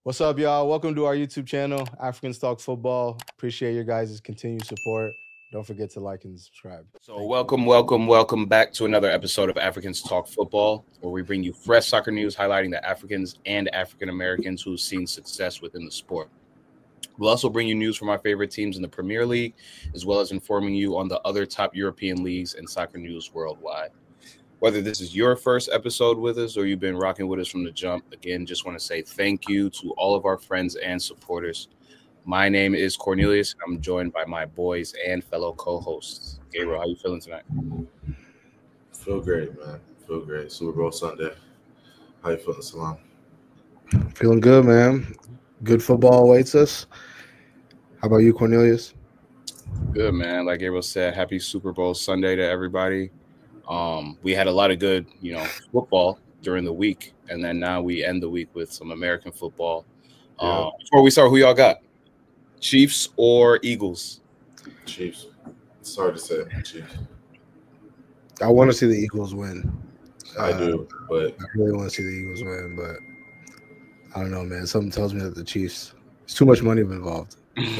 What's up, y'all? Welcome to our YouTube channel, Africans Talk Football. Appreciate your guys' continued support. Don't forget to like and subscribe. So welcome back to another episode of Africans Talk Football, where we bring you fresh soccer news highlighting the Africans and African Americans who've seen success within the sport. We'll also bring you news from our favorite teams in the Premier League, as well as informing you on the other top European leagues and soccer news worldwide. Whether this is your first episode with us or you've been rocking with us from the jump, again, just want to say thank you to all of our friends and supporters. My name is Cornelius. I'm joined by my boys and fellow co-hosts. Gabriel, how you feeling tonight? Feel great, man. Feel great. Super Bowl Sunday. How you feeling, Salam? Feeling good, man. Good football awaits us. How about you, Cornelius? Good, man. Like Gabriel said, happy Super Bowl Sunday to everybody. We had a lot of good, football during the week, and then now we end the week with some American football. Before we start, who y'all got? Chiefs or Eagles? Chiefs. It's hard to say. Chiefs. I want to see the Eagles win. I do, but I really want to see the Eagles win, but I don't know, man. Something tells me that the Chiefs. There's too much money involved.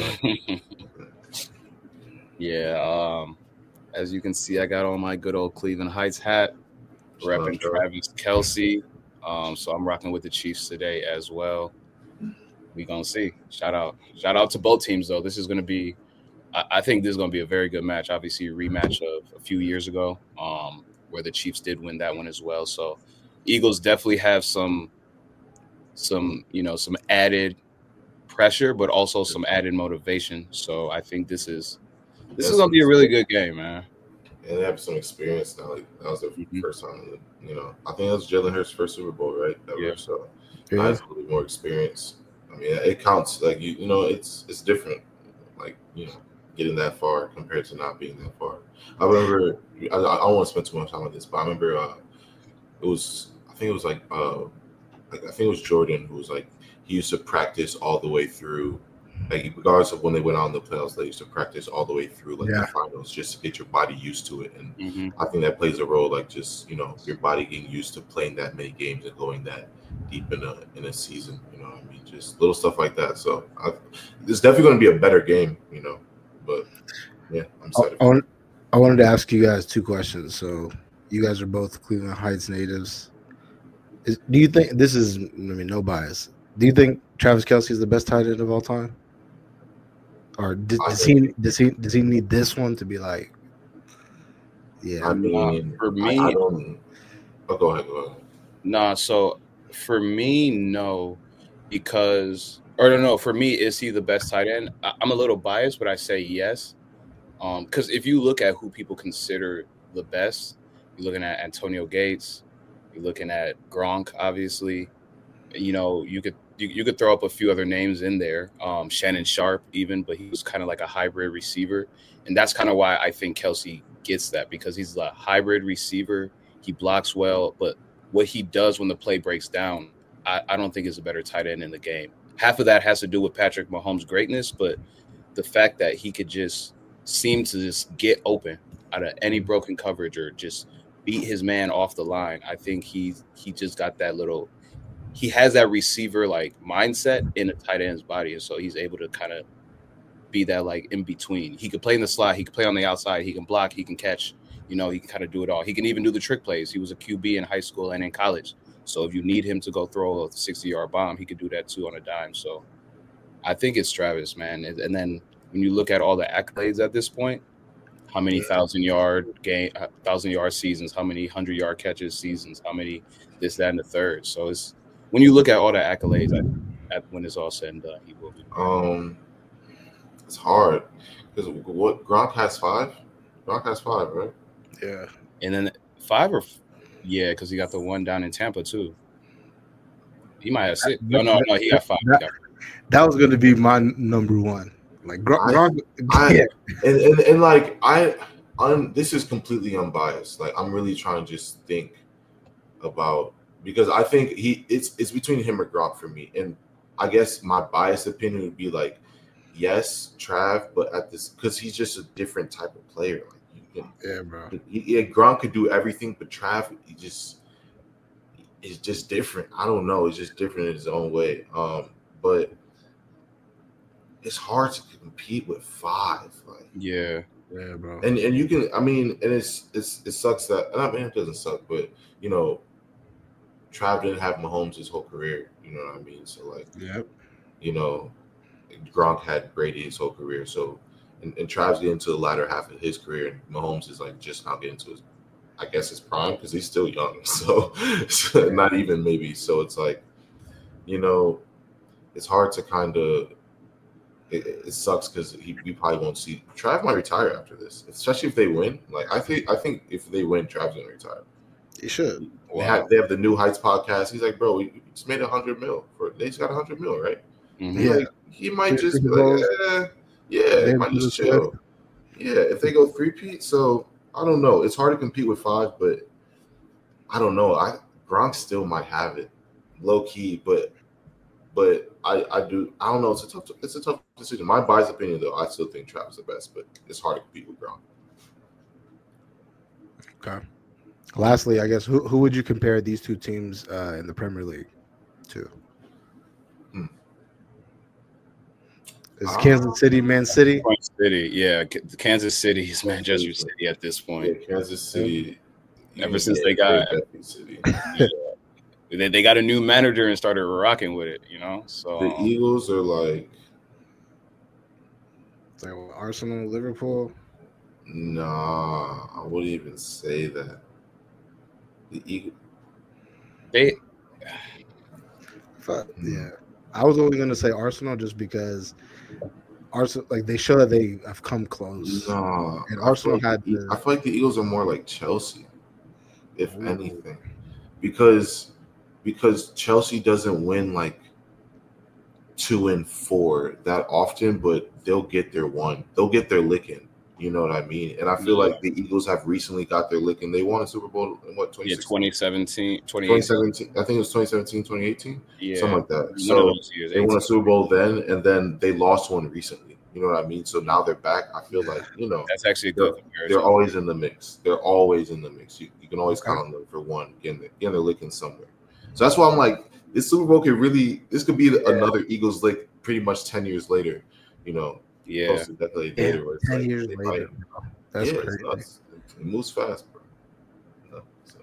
Yeah. As you can see, I got on my good old Cleveland Heights hat, repping Travis Kelce. So I'm rocking with the Chiefs today as well. We gonna see. Shout out to both teams though. This is gonna be, I think this is gonna be a very good match. Obviously, a rematch of a few years ago, where the Chiefs did win that one as well. So Eagles definitely have some added pressure, but also some added motivation. So I think this is gonna be a really good game, man. And they have some experience now. Like that was their first time. I think that was Jalen Hurts' first Super Bowl, right? Yeah. So I have a little bit more experience. I mean, it counts. Like it's different. Like getting that far compared to not being that far. I remember. I don't want to spend too much time on this, but I remember I think it was Jordan who was like he used to practice all the way through. Like regardless of when they went on the playoffs, they used to practice all the way through the finals just to get your body used to it. And I think that plays a role, like just your body getting used to playing that many games and going that deep in a season. You know what I mean? Just little stuff like that. So it's definitely going to be a better game. But yeah, I'm excited. I wanted to ask you guys two questions. So you guys are both Cleveland Heights natives. Do you think this is? No bias. Do you think Travis Kelce is the best tight end of all time? Or does he need this one to be like? Yeah, I mean, for me, I don't. Oh, go ahead. Nah, so for me, no, for me, is he the best tight end? I'm a little biased, but I say yes. Because if you look at who people consider the best, you're looking at Antonio Gates, you're looking at Gronk, obviously. You could throw up a few other names in there, Shannon Sharp even, but he was kind of like a hybrid receiver. And that's kind of why I think Kelce gets that, because he's a hybrid receiver. He blocks well, but what he does when the play breaks down, I don't think is a better tight end in the game. Half of that has to do with Patrick Mahomes' greatness, but the fact that he could just seem to just get open out of any broken coverage or just beat his man off the line, I think he just got that little – he has that receiver like mindset in a tight end's body, and so he's able to kind of be that like in between. He could play in the slot, he could play on the outside, he can block, he can catch. He can kind of do it all. He can even do the trick plays. He was a QB in high school and in college, so if you need him to go throw a 60-yard bomb, he could do that too on a dime. So I think it's Travis, man. And then when you look at all the accolades at this point, how many 1,000-yard seasons, how many 100-yard catches seasons, how many this, that, and the third. So it's when you look at all the accolades, when it's all said and done, he will be. It's hard because what Gronk has 5. Gronk has 5, right? Yeah. And then 5 because he got the one down in Tampa too. He might have 6. No, he got 5. That was going to be my number one. Like Gronk. And like this is completely unbiased. Like I'm really trying to just think about. Because I think it's between him or Gronk for me. And I guess my biased opinion would be like, yes, Trav, but because he's just a different type of player. Like bro. Gronk could do everything, but Trav, is just different. I don't know. It's just different in his own way. but it's hard to compete with 5. Like, Yeah, bro. And you can, I mean, and it sucks that, I mean, it doesn't suck, but you know, Trav didn't have Mahomes his whole career. You know what I mean? So like, Yep. you know, Gronk had Brady his whole career. So, and Trav's getting to the latter half of his career, and Mahomes is like just now getting to his, I guess, his prime because he's still young. So not even maybe. So it's like, you know, it's hard to kind of. It sucks because we probably won't see. Trav might retire after this, especially if they win. Like I think if they win, Trav's gonna retire. He should. Wow. They have the New Heights podcast. He's like, bro, we just made $100 million they just got $100 million, right? Mhm. Yeah. Like, he might just be like, he might just chill. Yeah, if they go 3-peat, so I don't know. It's hard to compete with 5, but I don't know. Gronk still might have it, low key, but I don't know. It's a tough decision. My biased opinion, though, I still think Travis is the best, but it's hard to compete with Gronk. Okay. Lastly, I guess who would you compare these two teams in the Premier League to? Is Kansas City Man City? City, yeah. Kansas City is Manchester City at this point. Yeah, Kansas City. Ever since they got City. They got a new manager and started rocking with it, you know. So the Eagles are like Arsenal, Liverpool. Nah, I wouldn't even say that. The Eagles. Yeah, I was only going to say Arsenal just because Arsenal, like, they show that they have come close. Nah, and Arsenal I feel like the Eagles are more like Chelsea, if anything, because Chelsea doesn't win like 2 and 4 that often, but they'll get their one. They'll get their licking. You know what I mean? And I feel like the Eagles have recently got their licking. They won a Super Bowl in what, 2017, 2017. I think it was 2017, 2018. Yeah. Something like that. So they won a Super Bowl then, and then they lost one recently. You know what I mean? So now they're back. I feel like, you know, that's actually a good comparison. They're always in the mix. They're always in the mix. You can always count on them for one, getting their licking somewhere. So that's why I'm like, this Super Bowl this could be another Eagles lick pretty much 10 years later, you know. Yeah. 10 years later. That's crazy. It moves fast, bro. No, so,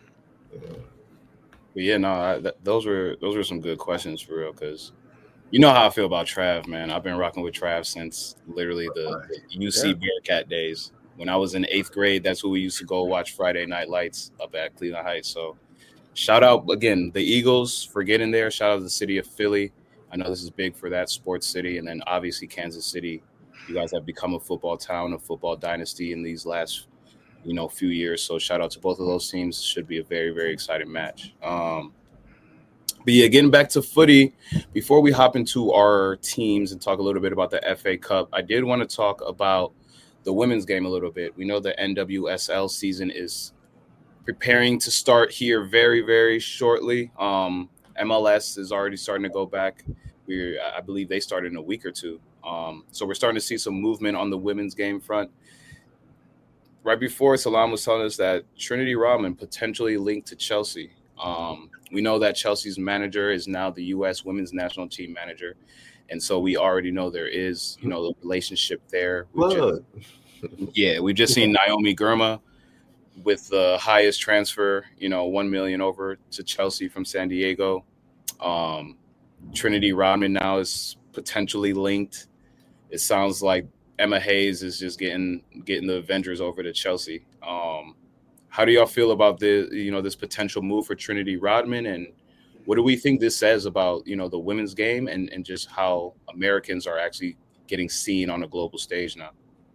But yeah, no, those were some good questions for real, because you know how I feel about Trav, man. I've been rocking with Trav since literally the UC Bearcat days. When I was in 8th grade, that's who we used to go watch Friday Night Lights up at Cleveland Heights. So shout out, again, the Eagles for getting there. Shout out to the city of Philly. I know this is big for that sports city. And then obviously Kansas City. You guys have become a football town, a football dynasty in these last, few years. So shout out to both of those teams. Should be a very, very exciting match. But yeah, getting back to footy, before we hop into our teams and talk a little bit about the FA Cup, I did want to talk about the women's game a little bit. We know the NWSL season is preparing to start here very, very shortly. MLS is already starting to go back. I believe they started in a week or two. So we're starting to see some movement on the women's game front. Right before, Salam was telling us that Trinity Rodman potentially linked to Chelsea. We know that Chelsea's manager is now the U.S. women's national team manager. And so we already know there is, a relationship there. We've just seen Naomi Girma with the highest transfer, $1 million over to Chelsea from San Diego. Trinity Rodman now is potentially linked. It sounds like Emma Hayes is just getting the Avengers over to Chelsea. How do y'all feel about this potential move for Trinity Rodman, and what do we think this says about, the women's game and just how Americans are actually getting seen on a global stage now?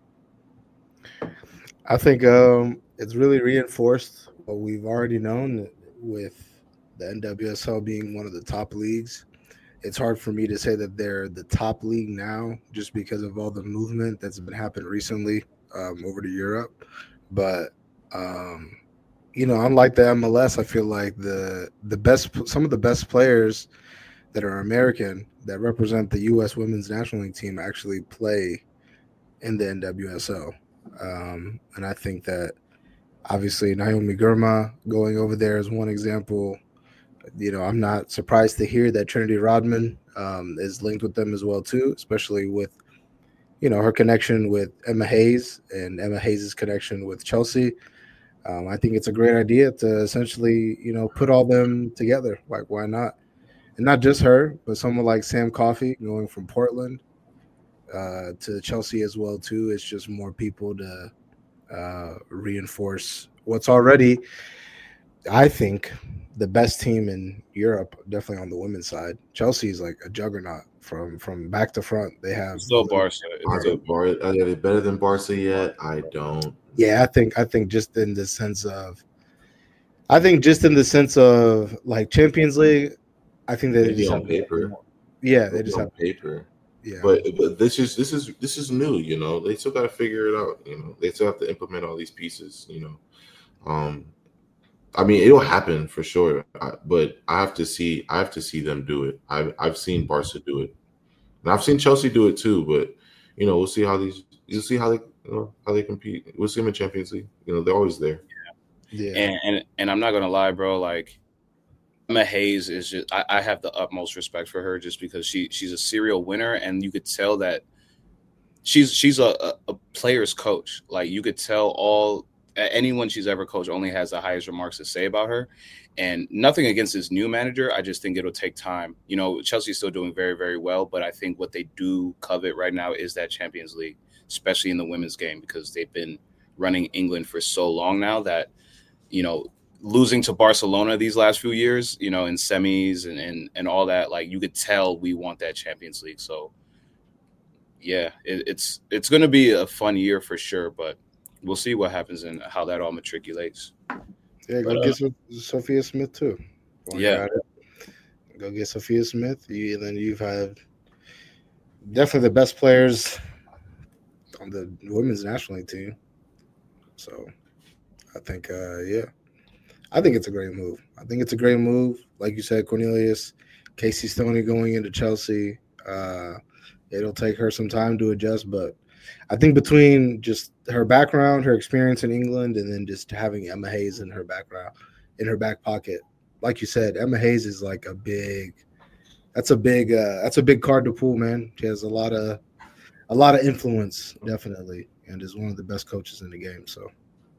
I think it's really reinforced what we've already known with the NWSL being one of the top leagues. It's hard for me to say that they're the top league now just because of all the movement that's been happening recently over to Europe. But unlike the MLS, I feel like some of the best players that are American that represent the U.S. Women's National League team actually play in the NWSL. And I think that obviously Naomi Girma going over there is one example. I'm not surprised to hear that Trinity Rodman is linked with them as well too, especially with her connection with Emma Hayes and Emma Hayes' connection with Chelsea. I think it's a great idea to essentially put all them together. Like, why not? And not just her, but someone like Sam Coffey going from Portland to Chelsea as well too. It's just more people to reinforce what's already, I think, the best team in Europe, definitely on the women's side. Chelsea is like a juggernaut from back to front. They have still Barca. Are they better than Barca yet? I don't. Yeah, I think just in the sense of, like Champions League, I think they just on have paper. Yeah, they just have paper. Yeah, but this is new. They still got to figure it out. They still have to implement all these pieces. I mean, it'll happen for sure, but I have to see them do it. I've seen Barca do it, and I've seen Chelsea do it too. But we'll see how they compete. We'll see them in Champions League. They're always there. Yeah. And I'm not gonna lie, bro. Like, Emma Hayes is just, I have the utmost respect for her just because she's a serial winner, and you could tell that she's a player's coach. Like, you could tell anyone she's ever coached only has the highest remarks to say about her. And nothing against this new manager. I just think it'll take time. Chelsea's still doing very, very well, but I think what they do covet right now is that Champions League, especially in the women's game, because they've been running England for so long now that, losing to Barcelona these last few years, in semis and all that, like, you could tell we want that Champions League. So yeah, it's going to be a fun year for sure, but we'll see what happens and how that all matriculates. Yeah, go get Sophia Smith too. Yeah, go get Sophia Smith. Then you've had definitely the best players on the women's national league team. So I think, I think it's a great move. Like you said, Cornelius, Casey Stoney going into Chelsea. It'll take her some time to adjust, but I think between just her background, her experience in England, and then just having Emma Hayes in her back pocket, like you said, Emma Hayes is like that's a big card to pull, man. She has a lot of influence, definitely, and is one of the best coaches in the game. So.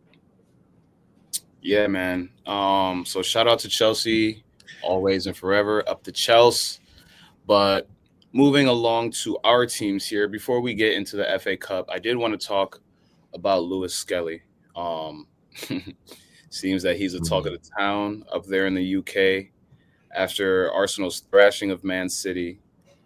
Yeah, man. So shout out to Chelsea, always and forever, up to Chelsea. But moving along to our teams here, before we get into the FA Cup, I did want to talk about Lewis Skelly. Seems that he's a talk of the town up there in the UK after Arsenal's thrashing of Man City.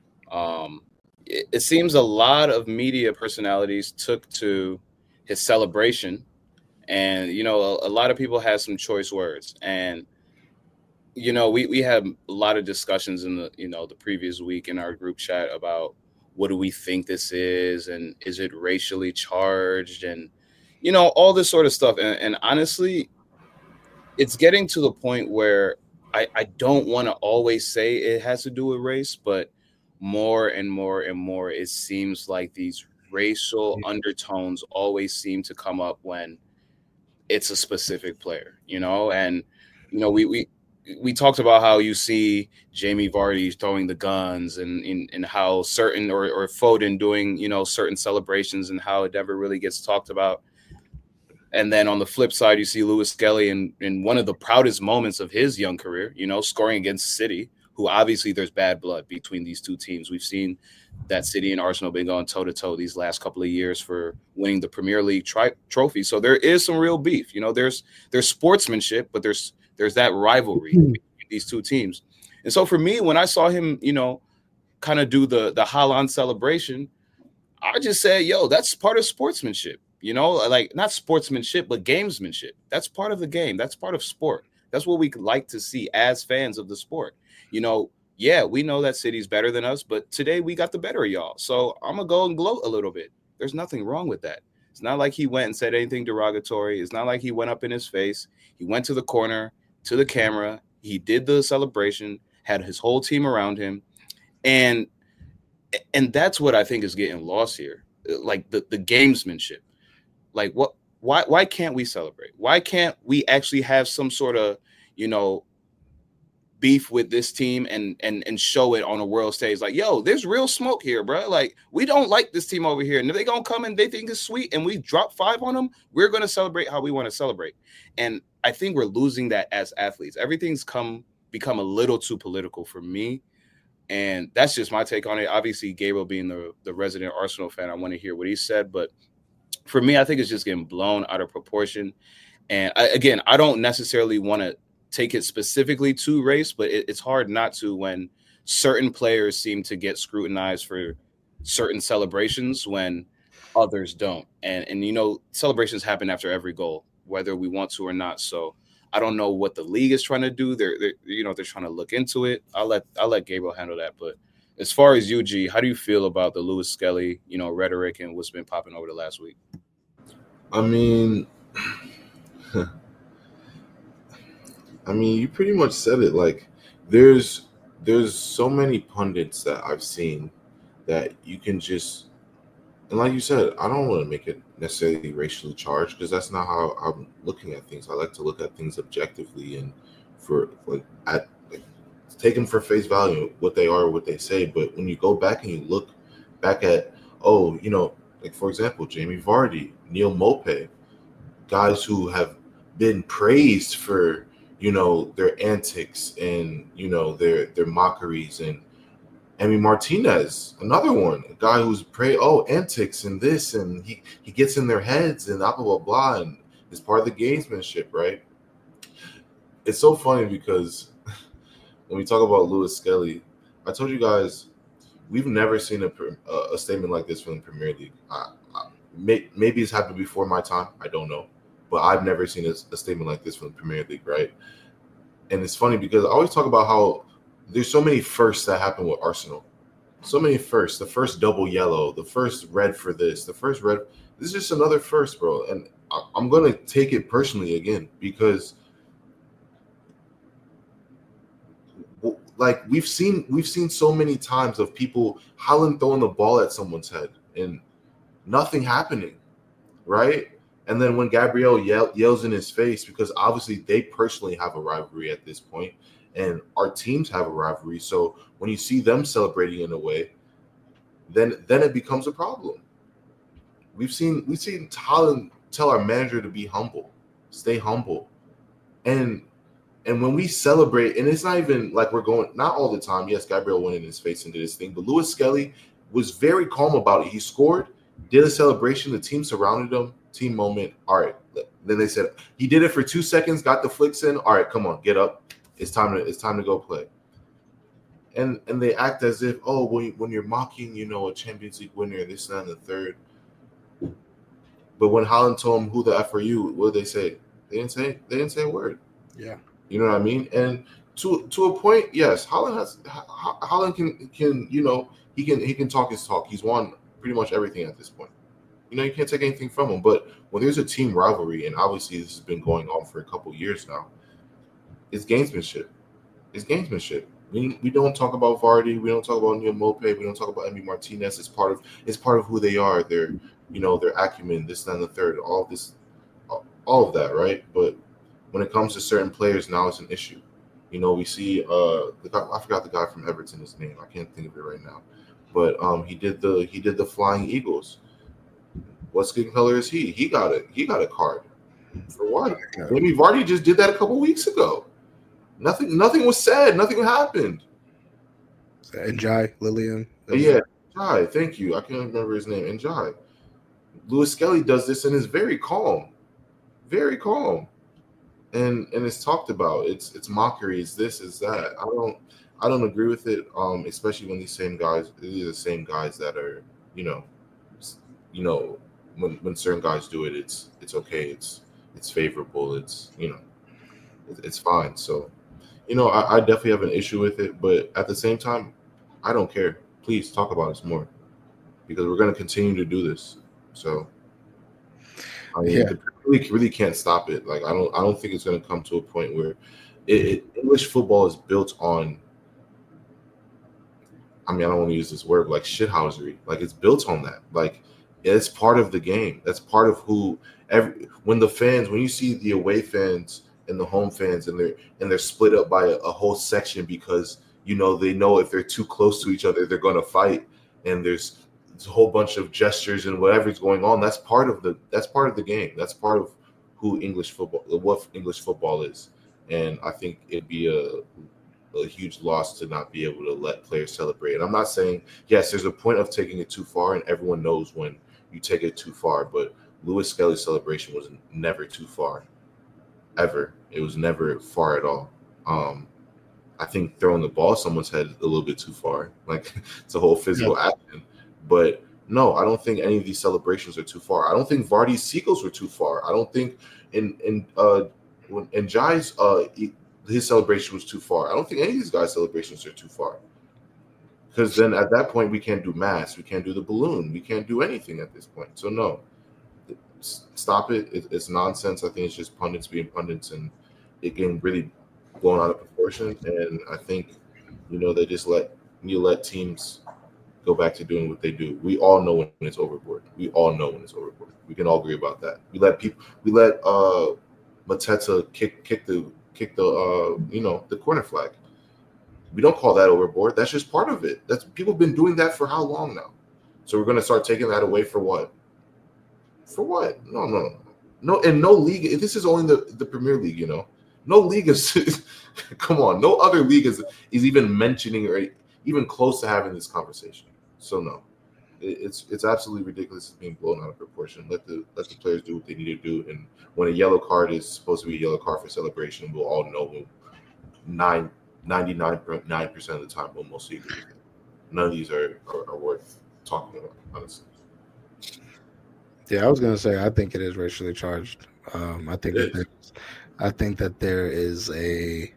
It seems a lot of media personalities took to his celebration. And, a lot of people had some choice words. And, we had a lot of discussions in the previous week in our group chat about what do we think this is, and is it racially charged, and, all this sort of stuff. And honestly, it's getting to the point where I don't want to always say it has to do with race, but more and more and more, it seems like these racial undertones always seem to come up when it's a specific player, and, we talked about how you see Jamie Vardy throwing the guns and how certain or Foden doing, certain celebrations, and how it never really gets talked about. And then on the flip side, you see Lewis Skelly in one of the proudest moments of his young career, scoring against City, who obviously there's bad blood between these two teams. We've seen that City and Arsenal been going toe-to-toe these last couple of years for winning the Premier League trophy. So there is some real beef. There's sportsmanship, but there's that rivalry between these two teams. And so for me, when I saw him, kind of do the Haaland celebration, I just said, yo, that's part of sportsmanship. Like, not sportsmanship, but gamesmanship. That's part of the game. That's part of sport. That's what we like to see as fans of the sport. Yeah, we know that City's better than us, but today we got the better of y'all. So I'm going to go and gloat a little bit. There's nothing wrong with that. It's not like he went and said anything derogatory. It's not like he went up in his face. He went to the corner, to the camera. He did the celebration, had his whole team around him. And that's what I think is getting lost here. Like the gamesmanship. Like, why can't we celebrate? Why can't we actually have some sort of, beef with this team and show it on a world stage. Like, yo, there's real smoke here, bro. Like, we don't like this team over here. And if they gonna come and they think it's sweet and we drop 5 on them, we're gonna celebrate how we want to celebrate. And I think we're losing that as athletes. Everything's become a little too political for me. And that's just my take on it. Obviously, Gabriel being the resident Arsenal fan, I want to hear what he said. But for me, I think it's just getting blown out of proportion. And I don't necessarily want to take it specifically to race, but it's hard not to when certain players seem to get scrutinized for certain celebrations when others don't. And you know, celebrations happen after every goal, whether we want to or not. So I don't know what the league is trying to do. They're trying to look into it. I'll let Gabriel handle that. But as far as UG, how do you feel about the Lewis Skelly, rhetoric and what's been popping over the last week? I mean, you pretty much said it. Like, there's so many pundits that I've seen that you can just, and like you said, I don't want to make it necessarily racially charged because that's not how I'm looking at things. I like to look at things objectively and take them for face value, what they are, what they say. But when you go back and you look back at, like for example, Jamie Vardy, Neil Maupay, guys who have been praised for their antics and their mockeries, and Emi Martinez, another one, a guy who's antics and this, and he gets in their heads and blah blah blah, and it's part of the gamesmanship, right? It's so funny because when we talk about Lewis Skelly, I told you guys we've never seen a statement like this from the Premier League. Maybe it's happened before my time, I don't know. But I've never seen a statement like this from the Premier League, right? And it's funny because I always talk about how there's so many firsts that happen with Arsenal. So many firsts. The first double yellow, the first red for this, the first red. This is just another first, bro. And I'm going to take it personally again because, like, we've seen so many times of people Haaland throwing the ball at someone's head and nothing happening, right? And then when Gabriel yells in his face, because obviously they personally have a rivalry at this point, and our teams have a rivalry. So when you see them celebrating in a way, then it becomes a problem. We've seen Haaland tell our manager to be humble, stay humble, and when we celebrate, and it's not even like we're going, not all the time. Yes, Gabriel went in his face and did his thing, but Lewis Skelly was very calm about it. He scored, did a celebration. The team surrounded him. Team moment. All right. Then they said he did it for 2 seconds, got the flicks in. All right, come on, get up. It's time to go play. And they act as if, when you're mocking, a Champions League winner, this, that, and the third. But when Haaland told him, who the F are you, what did they say? They didn't say a word. Yeah. You know what I mean? And to a point, yes, Haaland can he can talk his talk. He's won pretty much everything at this point. You can't take anything from him. But when there's a team rivalry, and obviously this has been going on for a couple years now, it's gamesmanship. It's gamesmanship. We don't talk about Vardy. We don't talk about Neil Maupay. We don't talk about Emi Martinez. It's part of who they are. Their acumen, this, that, and the third. All of that, right? But when it comes to certain players, now it's an issue. We see the guy, I forgot the guy from Everton, his name. I can't think of it right now. But he did the Flying Eagles. What skin color is he? He got a card. For what? Maybe Vardy just did that a couple weeks ago. Nothing was said. Nothing happened. Njai, Lillian. Yeah, Njai. Thank you. I can't remember his name. Njai. Lewis Skelly does this and is very calm. Very calm. And it's talked about. It's mockery. It's this, it's that. I don't agree with it. Especially when these are the same guys that are, when certain guys do it, it's okay. It's favorable. It's it's fine. So, I definitely have an issue with it, but at the same time, I don't care. Please talk about us more because we're going to continue to do this. So, really can't stop it. Like I don't think it's going to come to a point where English football is built on. I don't want to use this word, like shithousery. Like it's built on that. Like it's part of the game. That's part of when you see the away fans and the home fans, and they're split up by a whole section because they know if they're too close to each other they're going to fight, and there's a whole bunch of gestures and whatever's going on. That's part of the game. That's part of what English football is. And I think it'd be a huge loss to not be able to let players celebrate. And I'm not saying, yes, there's a point of taking it too far, and everyone knows when you take it too far, but Lewis Skelly's celebration was never too far, ever. It was never far at all. I think throwing the ball at someone's head a little bit too far. Like, it's a whole physical action. But no, I don't think any of these celebrations are too far. I don't think Vardy's seagulls were too far. I don't think in Jai's his celebration was too far. I don't think any of these guys' celebrations are too far. Because then at that point we can't do mass, we can't do the balloon, we can't do anything at this point. So no, stop it. It's nonsense. I think it's just pundits being pundits and it getting really blown out of proportion. And I think they just let teams go back to doing what they do. We all know when it's overboard. We can all agree about that. We let Mateta kick the corner flag. We don't call that overboard. That's just part of it. That's people have been doing that for how long now? So we're going to start taking that away for what? For what? No. And no league. This is only the Premier League. No league is. Come on. No other league is even mentioning or even close to having this conversation. So no, it's absolutely ridiculous. It's being blown out of proportion. Let the players do what they need to do. And when a yellow card is supposed to be a yellow card for celebration, we'll all know 99.9% of the time we'll mostly agree with it. None of these are worth talking about, honestly. Yeah, I was gonna say I think it is racially charged. I think that there is a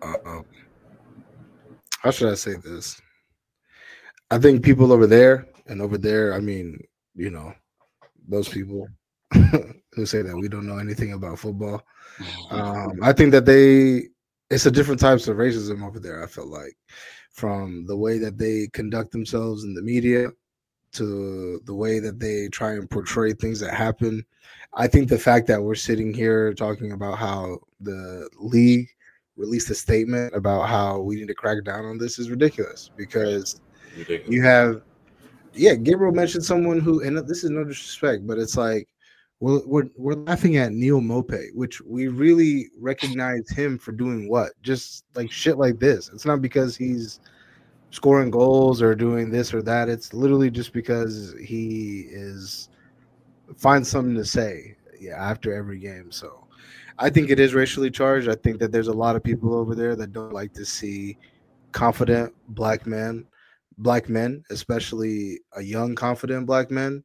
how should I say this? I think people over there, I mean, those people who say that we don't know anything about football. I think that it's a different types of racism over there. I feel like, from the way that they conduct themselves in the media to the way that they try and portray things that happen. I think the fact that we're sitting here talking about how the league released a statement about how we need to crack down on this is ridiculous, because you have, Gabriel mentioned someone who, and this is no disrespect, but it's like we're laughing at Neil Mope, which we really recognize him for doing what? Just like shit like this. It's not because he's scoring goals or doing this or that. It's literally just because he finds something to say after every game. So I think it is racially charged. I think that there's a lot of people over there that don't like to see confident black men, especially a young, confident black man,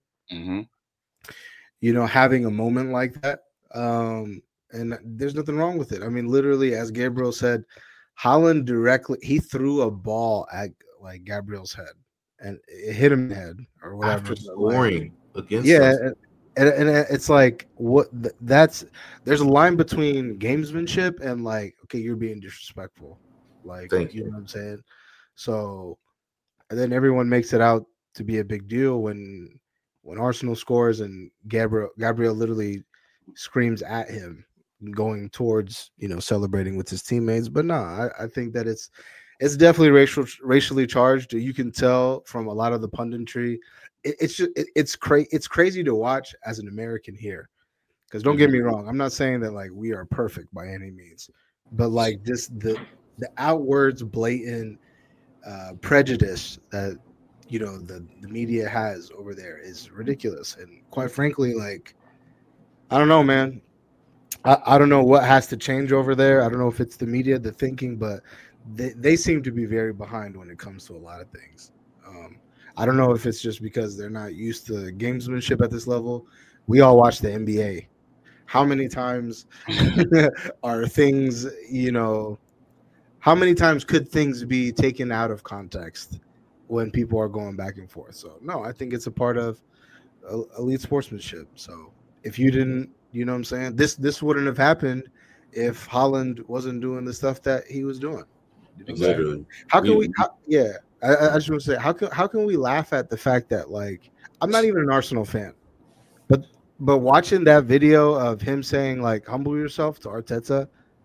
having a moment like that. And there's nothing wrong with it. I mean, literally, as Gabriel said, Haaland he threw a ball at like Gabriel's head and it hit him in the head or whatever. After scoring against us. And it's like there's a line between gamesmanship and like, okay, you're being disrespectful. Like, you know what I'm saying? So, and then everyone makes it out to be a big deal when Arsenal scores and Gabriel literally screams at him going towards, celebrating with his teammates. But no, I think that it's definitely racially charged. You can tell from a lot of the punditry. It's crazy to watch as an American here, because don't get me wrong, I'm not saying that like we are perfect by any means, but like just the outwards blatant prejudice that the media has over there is ridiculous. And quite frankly, like, I don't know, man. I don't know what has to change over there. I don't know if it's the media, the thinking, but they seem to be very behind when it comes to a lot of things. I don't know if it's just because they're not used to gamesmanship at this level. We all watch the NBA. How many times are things, how many times could things be taken out of context when people are going back and forth? So, no, I think it's a part of elite sportsmanship. So if you didn't, you know what I'm saying? This wouldn't have happened if Haaland wasn't doing the stuff that he was doing. Literally. How can we? I just want to say, how can we laugh at the fact that, like, I'm not even an Arsenal fan, but watching that video of him saying like, humble yourself to Arteta,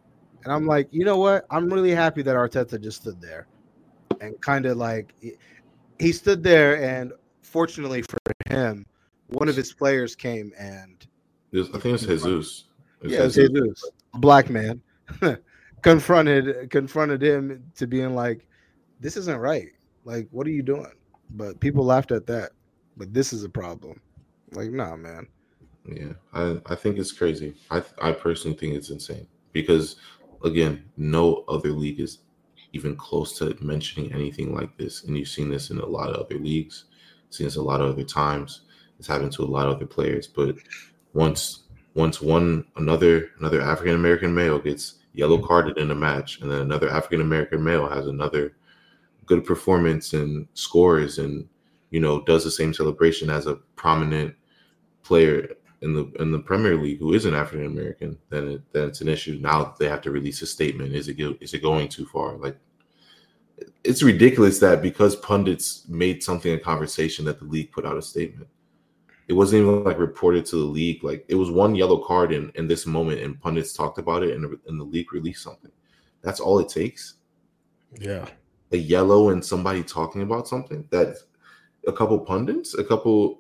And I'm like, you know what? I'm really happy that Arteta just stood there and kind of like he stood there, and fortunately for him, one of his players came and I think it's Jesus. yeah, it's Jesus, a black man, confronted him to being like, this isn't right. Like, what are you doing? But people laughed at that. But this is a problem. Like, nah, man. Yeah, I think it's crazy. I personally think it's insane because, again, no other league is even close to mentioning anything like this. And you've seen this in a lot of other leagues, seen this a lot of other times. It's happened to a lot of other players. But once another African American male gets yellow carded in a match, and then another African American male has another good performance and scores, and does the same celebration as a prominent player in the Premier League who isn't African American, then it's an issue. Now they have to release a statement. Is it going too far? Like, it's ridiculous that because pundits made something a conversation that the league put out a statement. It wasn't even like reported to the league. Like, it was one yellow card in this moment, and pundits talked about it, and the league released something. That's all it takes. Yeah, a yellow and somebody talking about something that a couple pundits, a couple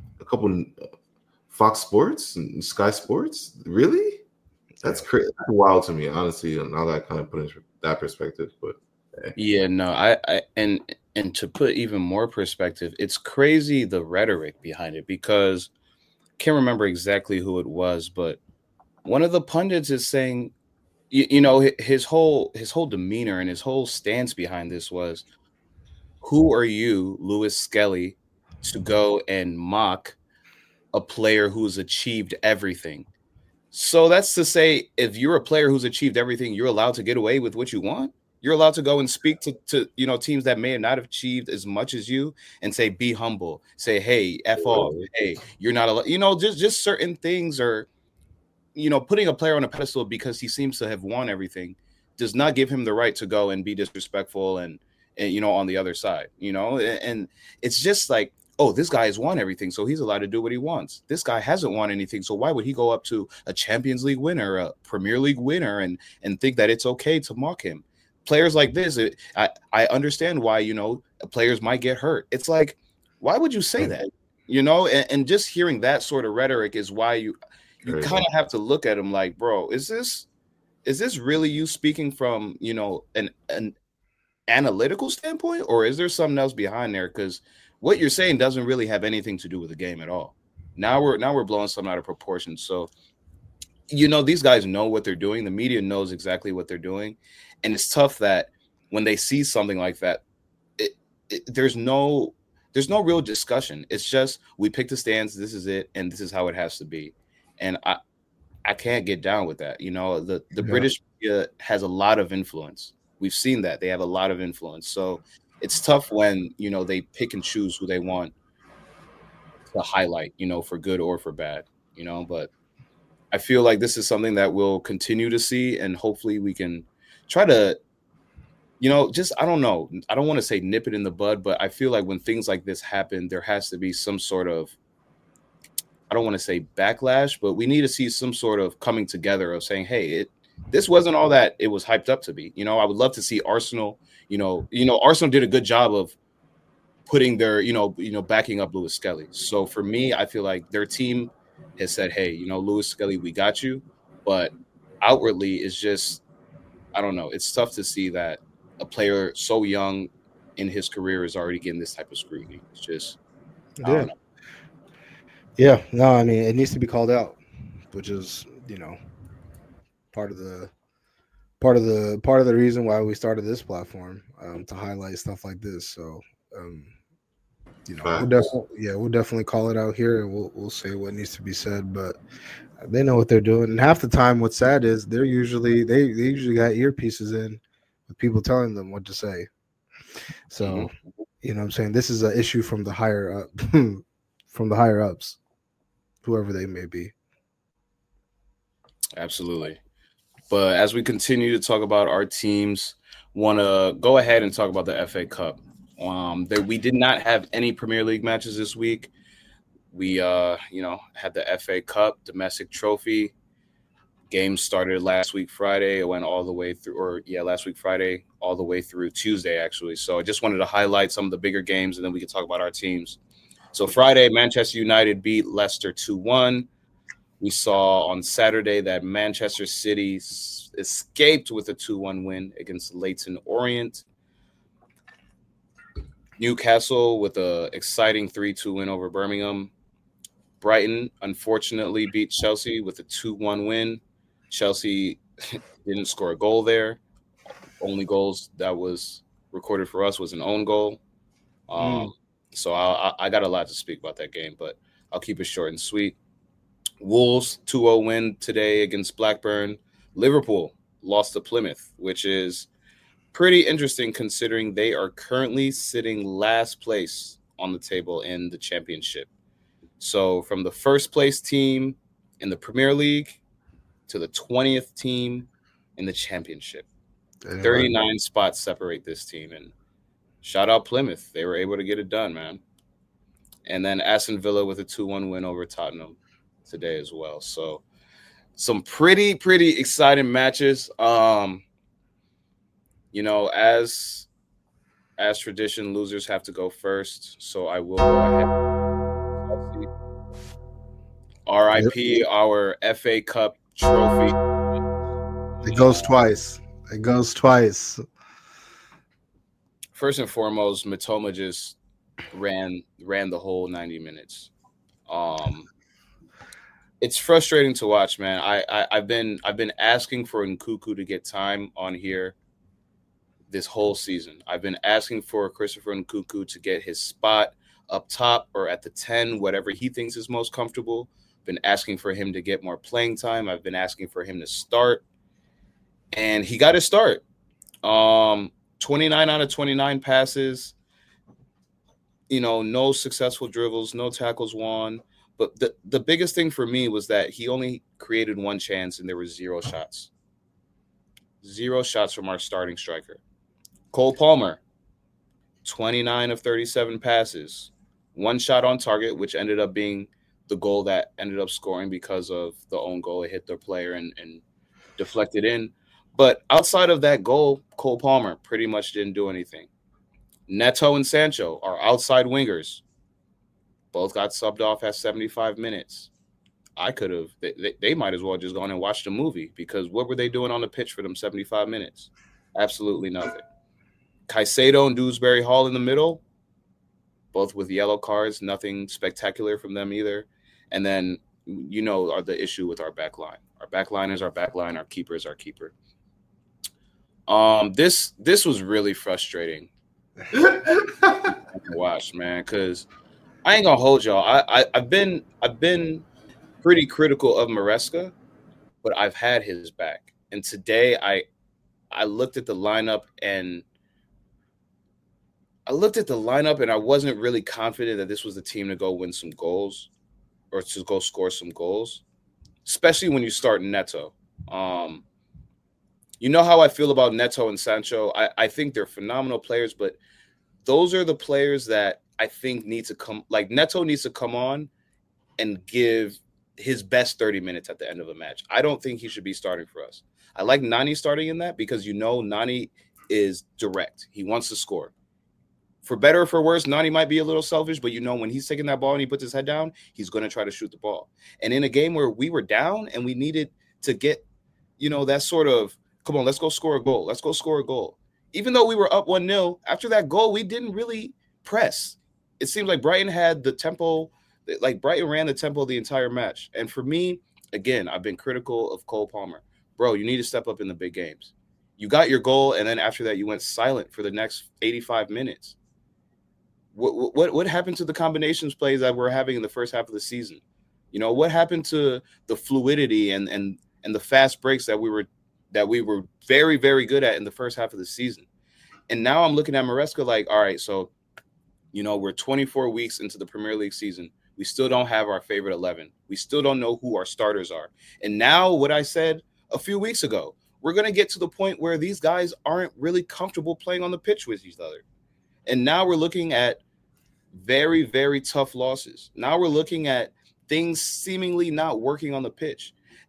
Fox Sports and Sky Sports, really? That's crazy. That's wild to me, honestly. And now that I kind of put in that perspective, but yeah, no, I and to put even more perspective, it's crazy the rhetoric behind it, because I can't remember exactly who it was, but one of the pundits is saying, his whole demeanor and his whole stance behind this was, who are you, Lewis Skelly, to go and mock a player who's achieved everything? So that's to say, if you're a player who's achieved everything, you're allowed to get away with what you want. You're allowed to go and speak to teams that may have not achieved as much as you and say, be humble. Say, hey, F off. Hey, you're not allowed. Just certain things are, putting a player on a pedestal because he seems to have won everything does not give him the right to go and be disrespectful and on the other side, and it's just like, oh, this guy has won everything, so he's allowed to do what he wants. This guy hasn't won anything, so why would he go up to a Champions League winner, a Premier League winner, and think that it's okay to mock him? Players like this, I understand why, players might get hurt. It's like, why would you say that? And just hearing that sort of rhetoric is why you kind of have to look at him like, bro, is this really you speaking from, an analytical standpoint, or is there something else behind there? Because what you're saying doesn't really have anything to do with the game at all. Now we're blowing something out of proportion. So, these guys know what they're doing. The media knows exactly what they're doing. And it's tough that when they see something like that, there's no real discussion. It's just, we pick the stance, this is it, and this is how it has to be. And I can't get down with that. The British media has a lot of influence. We've seen that. They have a lot of influence. So it's tough when, they pick and choose who they want to highlight, for good or for bad, but I feel like this is something that we'll continue to see, and hopefully we can try to, I don't know. I don't want to say nip it in the bud, but I feel like when things like this happen, there has to be some sort of, I don't want to say backlash, but we need to see some sort of coming together of saying, hey, this wasn't all that it was hyped up to be. I would love to see Arsenal, Arsenal did a good job of putting their, backing up Lewis Skelly. So for me, I feel like their team has said, hey, Lewis Skelly, we got you. But outwardly, it's just, I don't know. It's tough to see that a player so young in his career is already getting this type of scrutiny. It's just, I don't know. Yeah, no, I mean, it needs to be called out, which is, part of the reason why we started this platform, to highlight stuff like this. So, we'll definitely call it out here, and we'll say what needs to be said. But they know what they're doing, and half the time, what's sad is they usually got earpieces in with people telling them what to say. So, what I'm saying, this is an issue from the higher ups, whoever they may be. Absolutely. But as we continue to talk about our teams, want to go ahead and talk about the FA Cup. We did not have any Premier League matches this week. We, had the FA Cup domestic trophy Game started last week Friday. It went all the way through, last week Friday, all the way through Tuesday, actually. So I just wanted to highlight some of the bigger games, and then we can talk about our teams. So Friday, Manchester United beat Leicester 2-1. We saw on Saturday that Manchester City escaped with a 2-1 win against Leyton Orient. Newcastle with an exciting 3-2 win over Birmingham. Brighton, unfortunately, beat Chelsea with a 2-1 win. Chelsea didn't score a goal there. Only goals that was recorded for us was an own goal. So I got a lot to speak about that game, but I'll keep it short and sweet. Wolves 2-0 win today against Blackburn. Liverpool lost to Plymouth, which is pretty interesting considering they are currently sitting last place on the table in the championship. So from the first place team in the Premier League to the 20th team in the championship, 39 spots separate this team. And shout out Plymouth. They were able to get it done, man. And then Aston Villa with a 2-1 win over Tottenham today as well. So some pretty exciting matches. As tradition, losers have to go first. So I will go ahead. RIP our FA Cup trophy. It goes twice. First and foremost, Mitoma just ran the whole 90 minutes. It's frustrating to watch, man. I've been asking for Nkunku to get time on here this whole season. I've been asking for Christopher Nkunku to get his spot up top or at the 10, whatever he thinks is most comfortable. Been asking for him to get more playing time. I've been asking for him to start, and he got his start. 29 out of 29 passes. No successful dribbles, no tackles won. But the biggest thing for me was that he only created one chance, and there were 0 shots. 0 shots from our starting striker. Cole Palmer, 29 of 37 passes. 1 shot on target, which ended up being the goal that ended up scoring because of the own goal. It hit the player and deflected in. But outside of that goal, Cole Palmer pretty much didn't do anything. Neto and Sancho are outside wingers. Both got subbed off at 75 minutes. They might as well just gone and watched a movie, because what were they doing on the pitch for them 75 minutes? Absolutely nothing. Caicedo and Dewsbury Hall in the middle, both with yellow cards, nothing spectacular from them either. And then, are the issue with our back line. Our back line is our back line. Our keeper is our keeper. This was really frustrating to watch, man, because I ain't gonna hold y'all. I've been pretty critical of Maresca, but I've had his back. And today I looked at the lineup and I wasn't really confident that this was the team to go win some goals or to go score some goals, especially when you start Neto. You know how I feel about Neto and Sancho. I think they're phenomenal players, but those are the players that I think need to come. Like, Neto needs to come on and give his best 30 minutes at the end of a match. I don't think he should be starting for us. I like Nani starting in that because Nani is direct. He wants to score. For better or for worse, Nani might be a little selfish, but when he's taking that ball and he puts his head down, he's going to try to shoot the ball. And in a game where we were down and we needed to get, that sort of, come on, let's go score a goal. Let's go score a goal. Even though we were up 1-0, after that goal, we didn't really press. It seems like Brighton had the tempo, like Brighton ran the tempo the entire match. And for me, again, I've been critical of Cole Palmer. Bro, you need to step up in the big games. You got your goal, and then after that, you went silent for the next 85 minutes. What happened to the combinations plays that we're having in the first half of the season? What happened to the fluidity and the fast breaks that we were very, very good at in the first half of the season? And now I'm looking at Maresca like, all right, so we're 24 weeks into the Premier League season. We still don't have our favorite 11. We still don't know who our starters are. And now what I said a few weeks ago, we're going to get to the point where these guys aren't really comfortable playing on the pitch with each other. And now we're looking at very, very tough losses. Now we're looking at things seemingly not working on the pitch.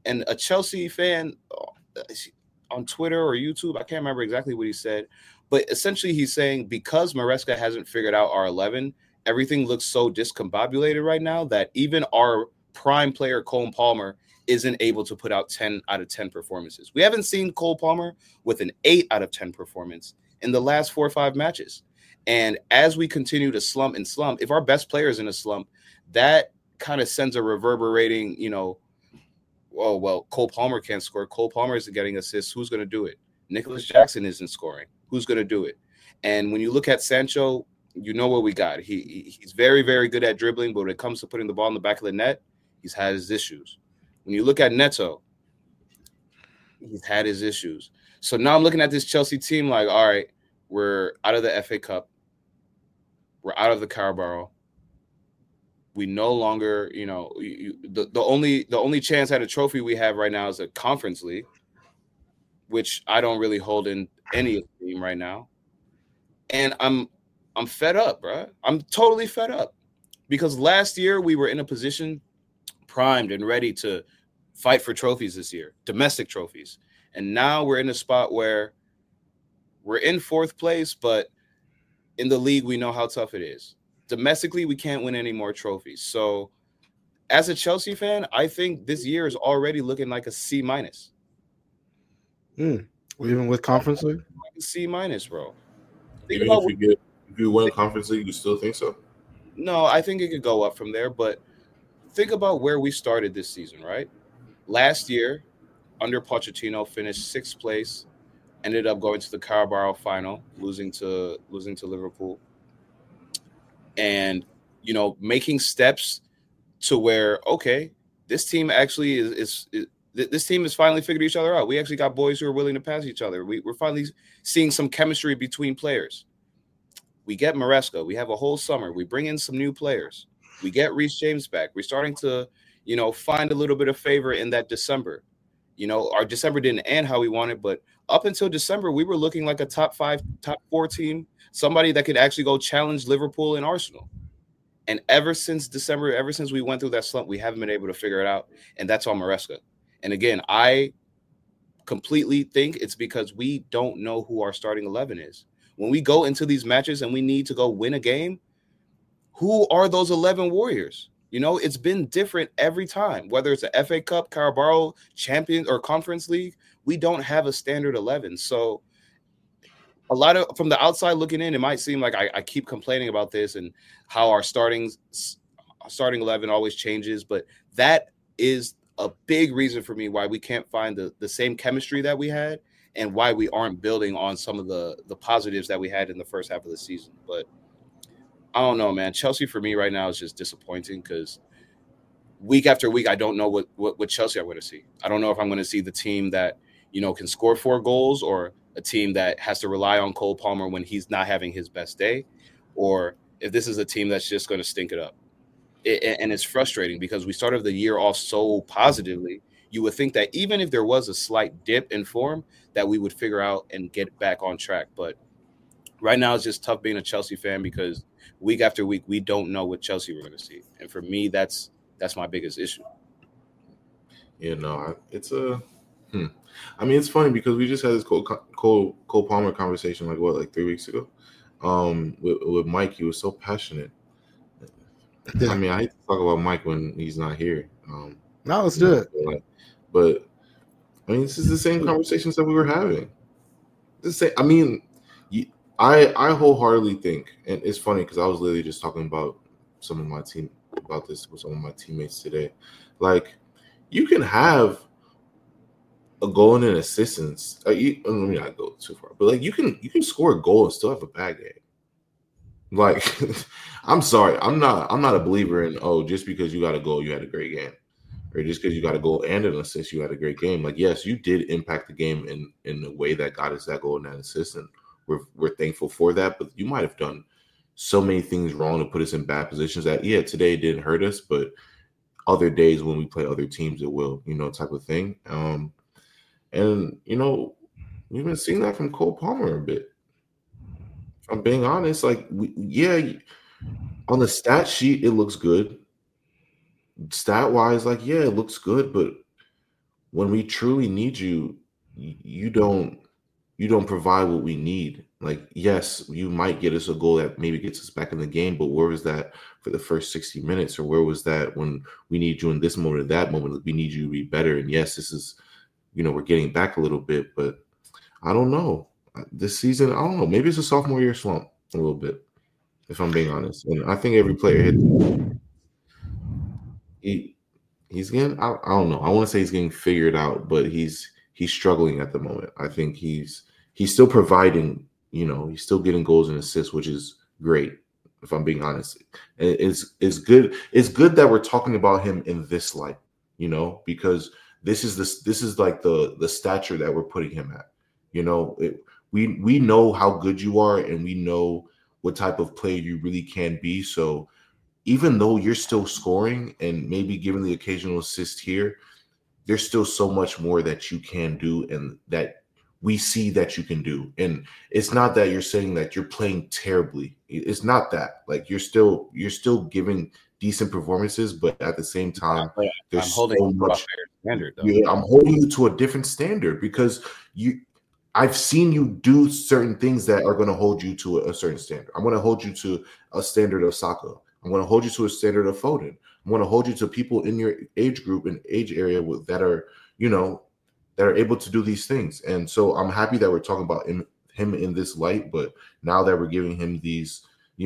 And a Chelsea fan on Twitter or YouTube, I can't remember exactly what he said, but essentially he's saying because Maresca hasn't figured out our 11, everything looks so discombobulated right now that even our prime player, Cole Palmer, isn't able to put out 10 out of 10 performances. We haven't seen Cole Palmer with an 8 out of 10 performance in the last 4 or 5 matches. And as we continue to slump, if our best player is in a slump, that kind of sends a reverberating, oh, well, Cole Palmer can't score. Cole Palmer isn't getting assists. Who's going to do it? Nicholas Jackson isn't scoring. Who's going to do it? And when you look at Sancho, you know what we got. He's very, very good at dribbling, but when it comes to putting the ball in the back of the net, he's had his issues. When you look at Neto, he's had his issues. So now I'm looking at this Chelsea team like, all right, we're out of the FA Cup. We're out of the Carabao. We no longer, the only chance at a trophy we have right now is a Conference League, which I don't really hold in any esteem right now. And I'm fed up, bro. I'm totally fed up because last year we were in a position primed and ready to fight for trophies this year, domestic trophies. And now we're in a spot where we're in 4th place, but in the league, we know how tough it is. Domestically, we can't win any more trophies. So as a Chelsea fan, I think this year is already looking like a C-. Even with Conference League? Like a C-, bro. Even if you win Conference League, you still think so? No, I think it could go up from there, but think about where we started this season, right? Last year, under Pochettino, finished 6th place, ended up going to the Carabao final, losing to Liverpool, and making steps to where this team actually is this team has finally figured each other out. We actually got boys who are willing to pass each other. We're finally seeing some chemistry between players. We get Maresca. We have a whole summer. We bring in some new players. We get Reece James back. We're starting to, find a little bit of favor in that December. Our December didn't end how we wanted, but up until December, we were looking like a top 5, top 4 team, somebody that could actually go challenge Liverpool and Arsenal. And ever since December, ever since we went through that slump, we haven't been able to figure it out. And that's on Maresca. And again, I completely think it's because we don't know who our starting 11 is. When we go into these matches and we need to go win a game, who are those 11 warriors? It's been different every time, whether it's a FA Cup, Carabao, Champions, or Conference League. We don't have a standard 11. So a lot of from the outside looking in, it might seem like I keep complaining about this and how our starting 11 always changes. But that is a big reason for me why we can't find the same chemistry that we had and why we aren't building on some of the positives that we had in the first half of the season. But I don't know, man. Chelsea for me right now is just disappointing because week after week, I don't know what Chelsea I'm going to see. I don't know if I'm going to see the team that, can score 4 goals or a team that has to rely on Cole Palmer when he's not having his best day, or if this is a team that's just going to stink it up. And it's frustrating because we started the year off so positively. You would think that even if there was a slight dip in form, that we would figure out and get back on track. But right now, it's just tough being a Chelsea fan because week after week, we don't know what Chelsea we're going to see. And for me, that's my biggest issue. It's it's funny because we just had this Cole Palmer conversation like 3 weeks ago with Mike. He was so passionate. Yeah. I hate to talk about Mike when he's not here. No, let's do it. But this is the same conversations that we were having. I wholeheartedly think, and it's funny because I was literally just talking about this with some of my teammates today. Like, you can have a goal and an assistance. Let me not go too far, but you can score a goal and still have a bad game. Like, I'm sorry, I'm not a believer in just because you got a goal, you had a great game, or just because you got a goal and an assist, you had a great game. Like, yes, you did impact the game in the way that got us that goal and that assist, and we're thankful for that. But you might have done so many things wrong to put us in bad positions that today it didn't hurt us, but other days when we play other teams it will, type of thing. And we've been seeing that from Cole Palmer a bit. If I'm being honest, on the stat sheet it looks good. Stat wise, it looks good, but when we truly need you, you don't provide what we need. Like, yes, you might get us a goal that maybe gets us back in the game, but where was that for the first 60 minutes? Or where was that when we need you in this moment or that moment? We need you to be better. And yes, this is, we're getting back a little bit, but I don't know. This season, I don't know. Maybe it's a sophomore year slump a little bit, if I'm being honest. And I think every player he's getting, I don't know. I want to say he's getting figured out, but he's struggling at the moment. I think he's still providing, he's still getting goals and assists, which is great, if I'm being honest. And it's good. It's good that we're talking about him in this light, because this is like the stature that we're putting him at. We know how good you are, and we know what type of player you really can be. So even though you're still scoring and maybe giving the occasional assist here, there's still so much more that you can do and that we see that you can do. And it's not that you're saying that you're playing terribly. It's not that. Like, you're still giving decent performances, but at the same time, there's so much standard. Yeah, I'm holding you to a different standard because I've seen you do certain things that are going to hold you to a certain standard. I'm going to hold you to a standard of Saka. I'm going to hold you to a standard of Foden. I'm going to hold you to people in your age group and age area that are, that are able to do these things. And so I'm happy that we're talking about him in this light. But now that we're giving him these,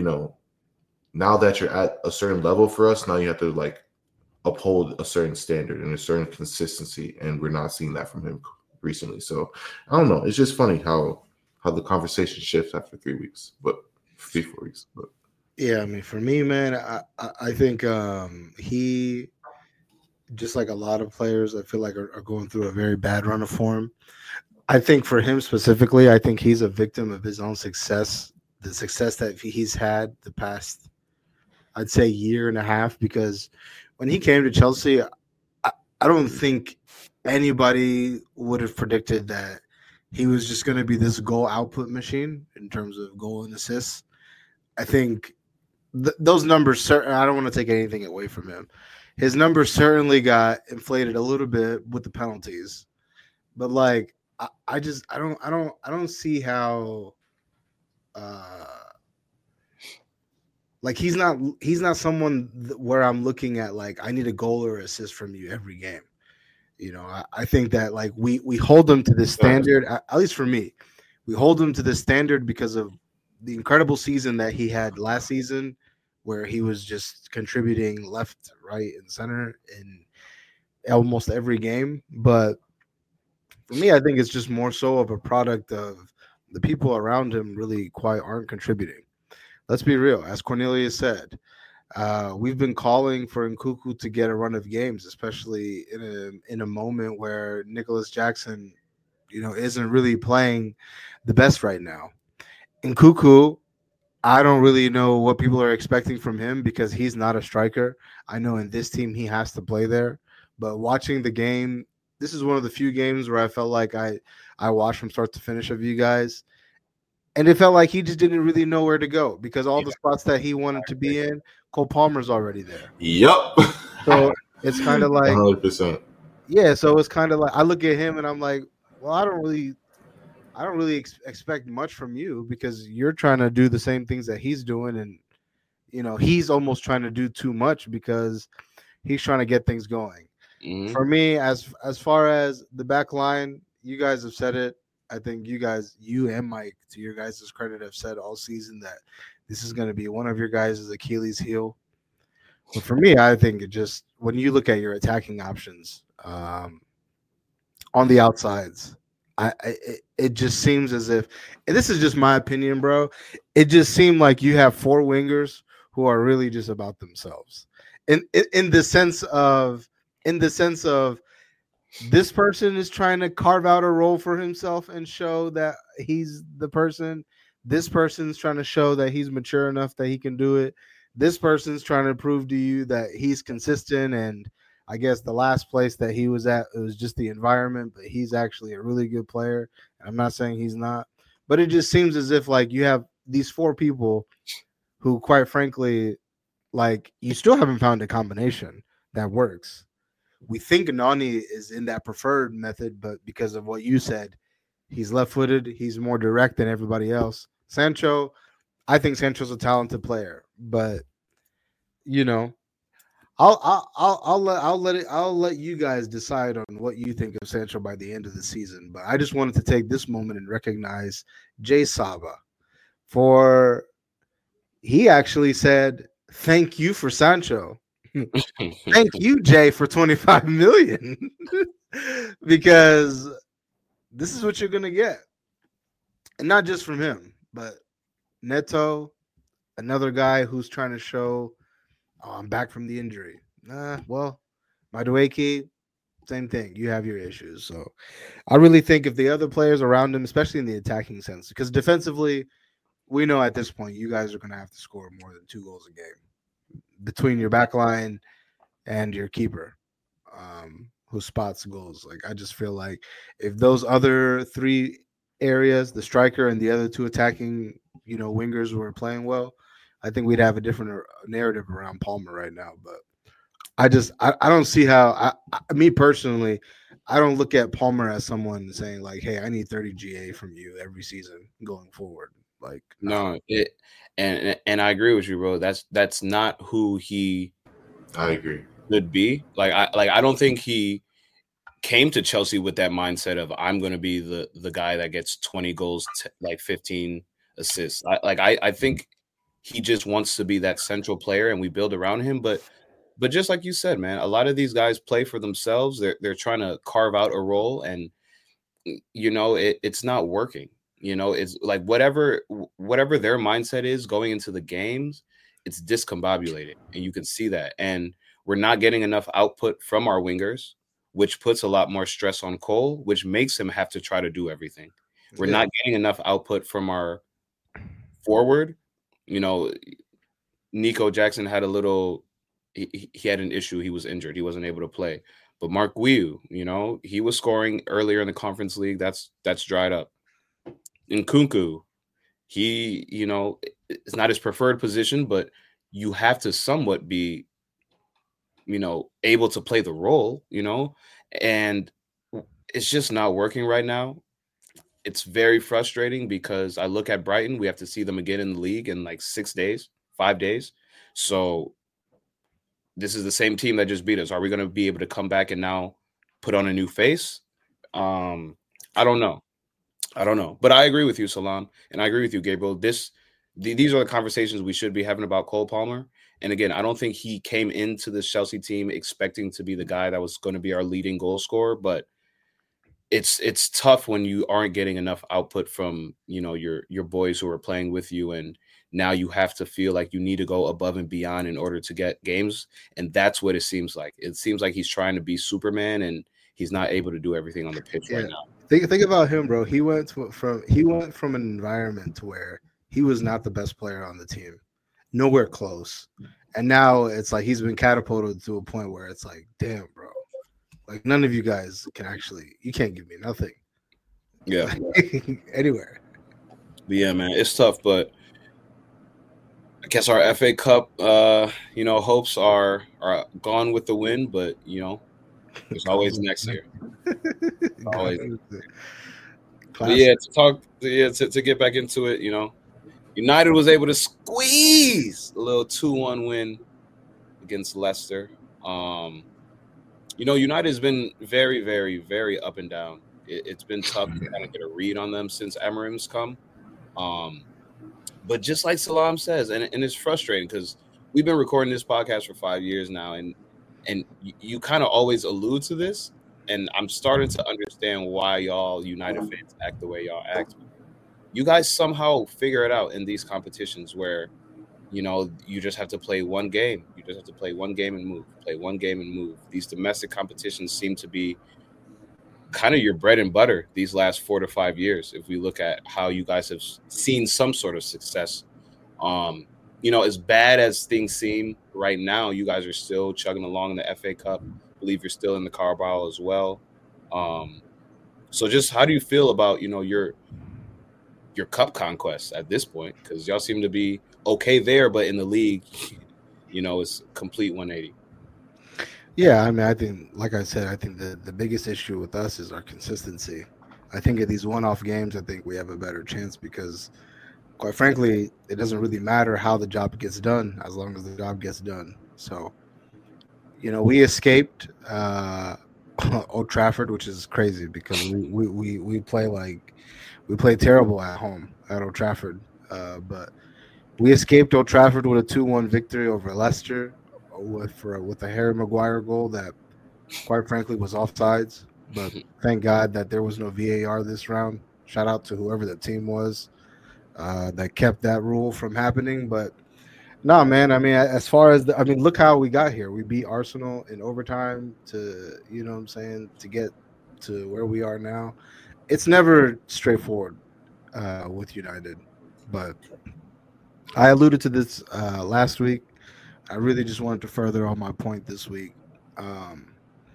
now that you're at a certain level for us, now you have to uphold a certain standard and a certain consistency. And we're not seeing that from him recently. So I don't know. It's just funny how the conversation shifts after 3 weeks, but 4 weeks. But yeah, I mean, for me, man, I think he, just like a lot of players, I feel like are going through a very bad run of form. I think for him specifically, I think he's a victim of his own success, the success that he's had the past, I'd say, year and a half, because when he came to Chelsea, I don't think anybody would have predicted that he was just going to be this goal output machine in terms of goal and assists. I think those numbers, I don't want to take anything away from him. His numbers certainly got inflated a little bit with the penalties, but I don't see how, he's not someone where I'm looking at I need a goal or assist from you every game. I think that we hold him to this standard, at least for me. We hold him to this standard because of the incredible season that he had last season, where he was just contributing left, right, and center in almost every game. But for me, I think it's just more so of a product of the people around him really quite aren't contributing. Let's be real. As Cornelius said, we've been calling for Nkunku to get a run of games, especially in a moment where Nicholas Jackson, isn't really playing the best right now. Nkunku, I don't really know what people are expecting from him because he's not a striker. I know in this team he has to play there. But watching the game, this is one of the few games where I felt like I watched from start to finish of you guys. And it felt like he just didn't really know where to go because all the spots that he wanted to be in, Cole Palmer's already there. Yep. So it's kind of like 100%. Yeah, so it's kind of like I look at him and I'm like, well, I don't really expect much from you because you're trying to do the same things that he's doing, and he's almost trying to do too much because he's trying to get things going. Mm-hmm. For me, as far as the back line, you guys have said it. I think you and Mike, to your guys' credit, have said all season that this is going to be one of your guys' Achilles heel. But for me, I think it just, when you look at your attacking options on the outsides, it just seems as if, and this is just my opinion, bro, it just seemed like you have 4 wingers who are really just about themselves. In the sense of this person is trying to carve out a role for himself and show that he's the person. This person's trying to show that he's mature enough that he can do it. This person's trying to prove to you that he's consistent. And I guess the last place that he was at, it was just the environment, but he's actually a really good player. I'm not saying he's not, but it just seems as if you have these 4 people who, quite frankly, you still haven't found a combination that works. We think Nani is in that preferred method, but because of what you said, he's left-footed. He's more direct than everybody else. Sancho, I think Sancho's a talented player, but you know, I'll let you guys decide on what you think of Sancho by the end of the season. But I just wanted to take this moment and recognize Jay Saba for he actually said thank you for Sancho. Thank you, Jay, for 25 million. Because this is what you're gonna get. And not just from him, but Neto, another guy who's trying to show I'm back from the injury. Well, Madueke, same thing. You have your issues. So I really think if the other players around him, especially in the attacking sense, because defensively, we know at this point you guys are going to have to score more than 2 goals a game between your back line and your keeper, who spots goals. Like, I just feel like if those other 3 areas, the striker and the other 2 attacking, wingers were playing well, I think we'd have a different narrative around Palmer right now. But I don't see how. Me personally, I don't look at Palmer as someone saying like, "Hey, I need 30 GA from you every season going forward." Like, no, and I agree with you, bro. That's not who he. I agree. Should be I don't think he came to Chelsea with that mindset of I'm going to be the guy that gets 20 goals, 15 assists. I think he just wants to be that central player, and we build around him. But just like you said, man, a lot of these guys play for themselves. They're trying to carve out a role, and it's not working. It's like whatever their mindset is going into the games, it's discombobulated, and you can see that. And we're not getting enough output from our wingers, which puts a lot more stress on Cole, which makes him have to try to do everything. We're not getting enough output from our forward. Nico Jackson had he had an issue. He was injured. He wasn't able to play. But Mark Guiu, he was scoring earlier in the Conference League. That's dried up. Nkunku, it's not his preferred position, but you have to somewhat be, able to play the role, and it's just not working right now. It's very frustrating because I look at Brighton. We have to see them again in the league in 5 days. So this is the same team that just beat us. Are we going to be able to come back and now put on a new face? I don't know. But I agree with you, Salam, and I agree with you, Gabriel. These are the conversations we should be having about Cole Palmer. And again, I don't think he came into the Chelsea team expecting to be the guy that was going to be our leading goal scorer, but it's tough when you aren't getting enough output from, your boys who are playing with you, and now you have to feel like you need to go above and beyond in order to get games. And that's what it seems like. It seems like he's trying to be Superman, and he's not able to do everything on the pitch right now. Think about him, bro. He went from an environment to where he was not the best player on the team, nowhere close, and now it's like he's been catapulted to a point where it's like, damn, bro, like none of you guys you can't give me nothing. Yeah, anywhere. But yeah, man, it's tough, but I guess our FA Cup, hopes are gone with the win, but there's always next year. Always. But yeah, to get back into it, United was able to squeeze a little 2-1 win against Leicester. United has been very, very, very up and down. It's been tough to kind of get a read on them since Amorim's come. But just like Salam says, and it's frustrating because we've been recording this podcast for 5 years now, and you kind of always allude to this, and I'm starting to understand why y'all United fans act the way y'all act. You guys somehow figure it out in these competitions where, you just have to play one game. You just have to play one game and move, play one game and move. These domestic competitions seem to be kind of your bread and butter these last 4 to 5 years. If we look at how you guys have seen some sort of success, as bad as things seem right now, you guys are still chugging along in the FA Cup. I believe you're still in the Carabao as well. So just how do you feel about, your cup conquest at this point? Because y'all seem to be okay there, but in the league, it's complete 180. Yeah, I mean, I think, like I said, I think the biggest issue with us is our consistency. I think at these one-off games, I think we have a better chance because, quite frankly, it doesn't really matter how the job gets done as long as the job gets done. So, we escaped Old Trafford, which is crazy because we play like we play terrible at home at Old Trafford. But we escaped Old Trafford with a 2-1 victory over Leicester with a Harry Maguire goal that, quite frankly, was offsides. But thank God that there was no VAR this round. Shout out to whoever the team was that kept that rule from happening. But no, man. I mean, as far as look how we got here. We beat Arsenal in overtime to, what I'm saying, to get to where we are now. It's never straightforward with United, but I alluded to this last week. I really just wanted to further on my point this week. Um,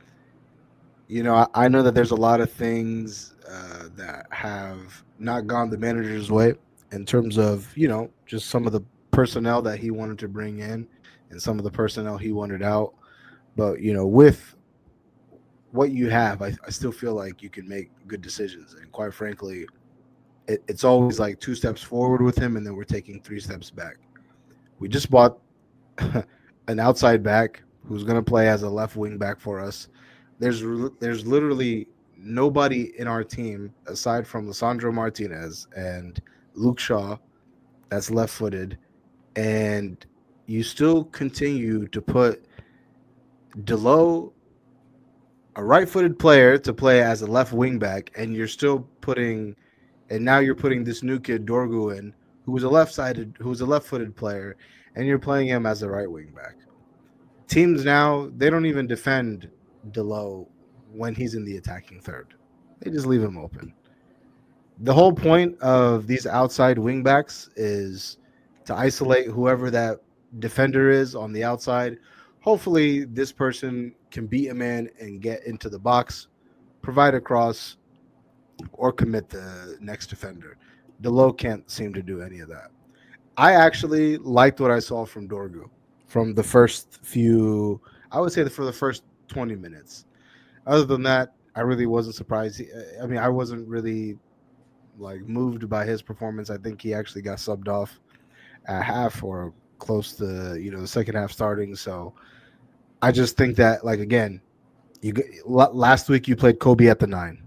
I know that there's a lot of things that have not gone the manager's way in terms of, just some of the personnel that he wanted to bring in and some of the personnel he wanted out. But, with what you have, I still feel like you can make good decisions. And quite frankly, it's always like 2 steps forward with him, and then we're taking 3 steps back. We just bought an outside back who's going to play as a left wing back for us. There's literally nobody in our team aside from Lissandro Martinez and Luke Shaw that's left-footed, and you still continue to put Delo, a right-footed player, to play as a left wing back, and now you're putting this new kid Dorgu in, who's a left-footed player, and you're playing him as a right wing back. Teams now, they don't even defend Delo when he's in the attacking third. They just leave him open. The whole point of these outside wingbacks is to isolate whoever that defender is on the outside. Hopefully, this person can beat a man and get into the box, provide a cross, or commit the next defender. Delo can't seem to do any of that. I actually liked what I saw from Dorgu from the first few, I would say for the first 20 minutes. Other than that, I really wasn't surprised. I wasn't really moved by his performance. I think he actually got subbed off at half or close to the second half starting. So I just think that again, last week you played Kobe at the 9.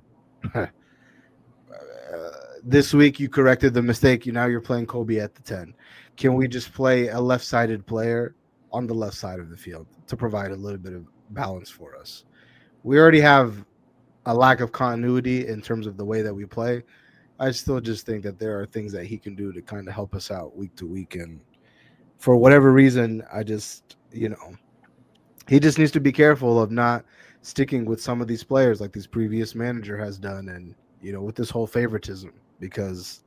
This week you corrected the mistake. Now you're playing Kobe at the 10. Can we just play a left-sided player on the left side of the field to provide a little bit of balance for us? We already have a lack of continuity in terms of the way that we play. I still just think that there are things that he can do to kind of help us out week to week. And for whatever reason, I just, he just needs to be careful of not sticking with some of these players like this previous manager has done. And, with this whole favoritism, because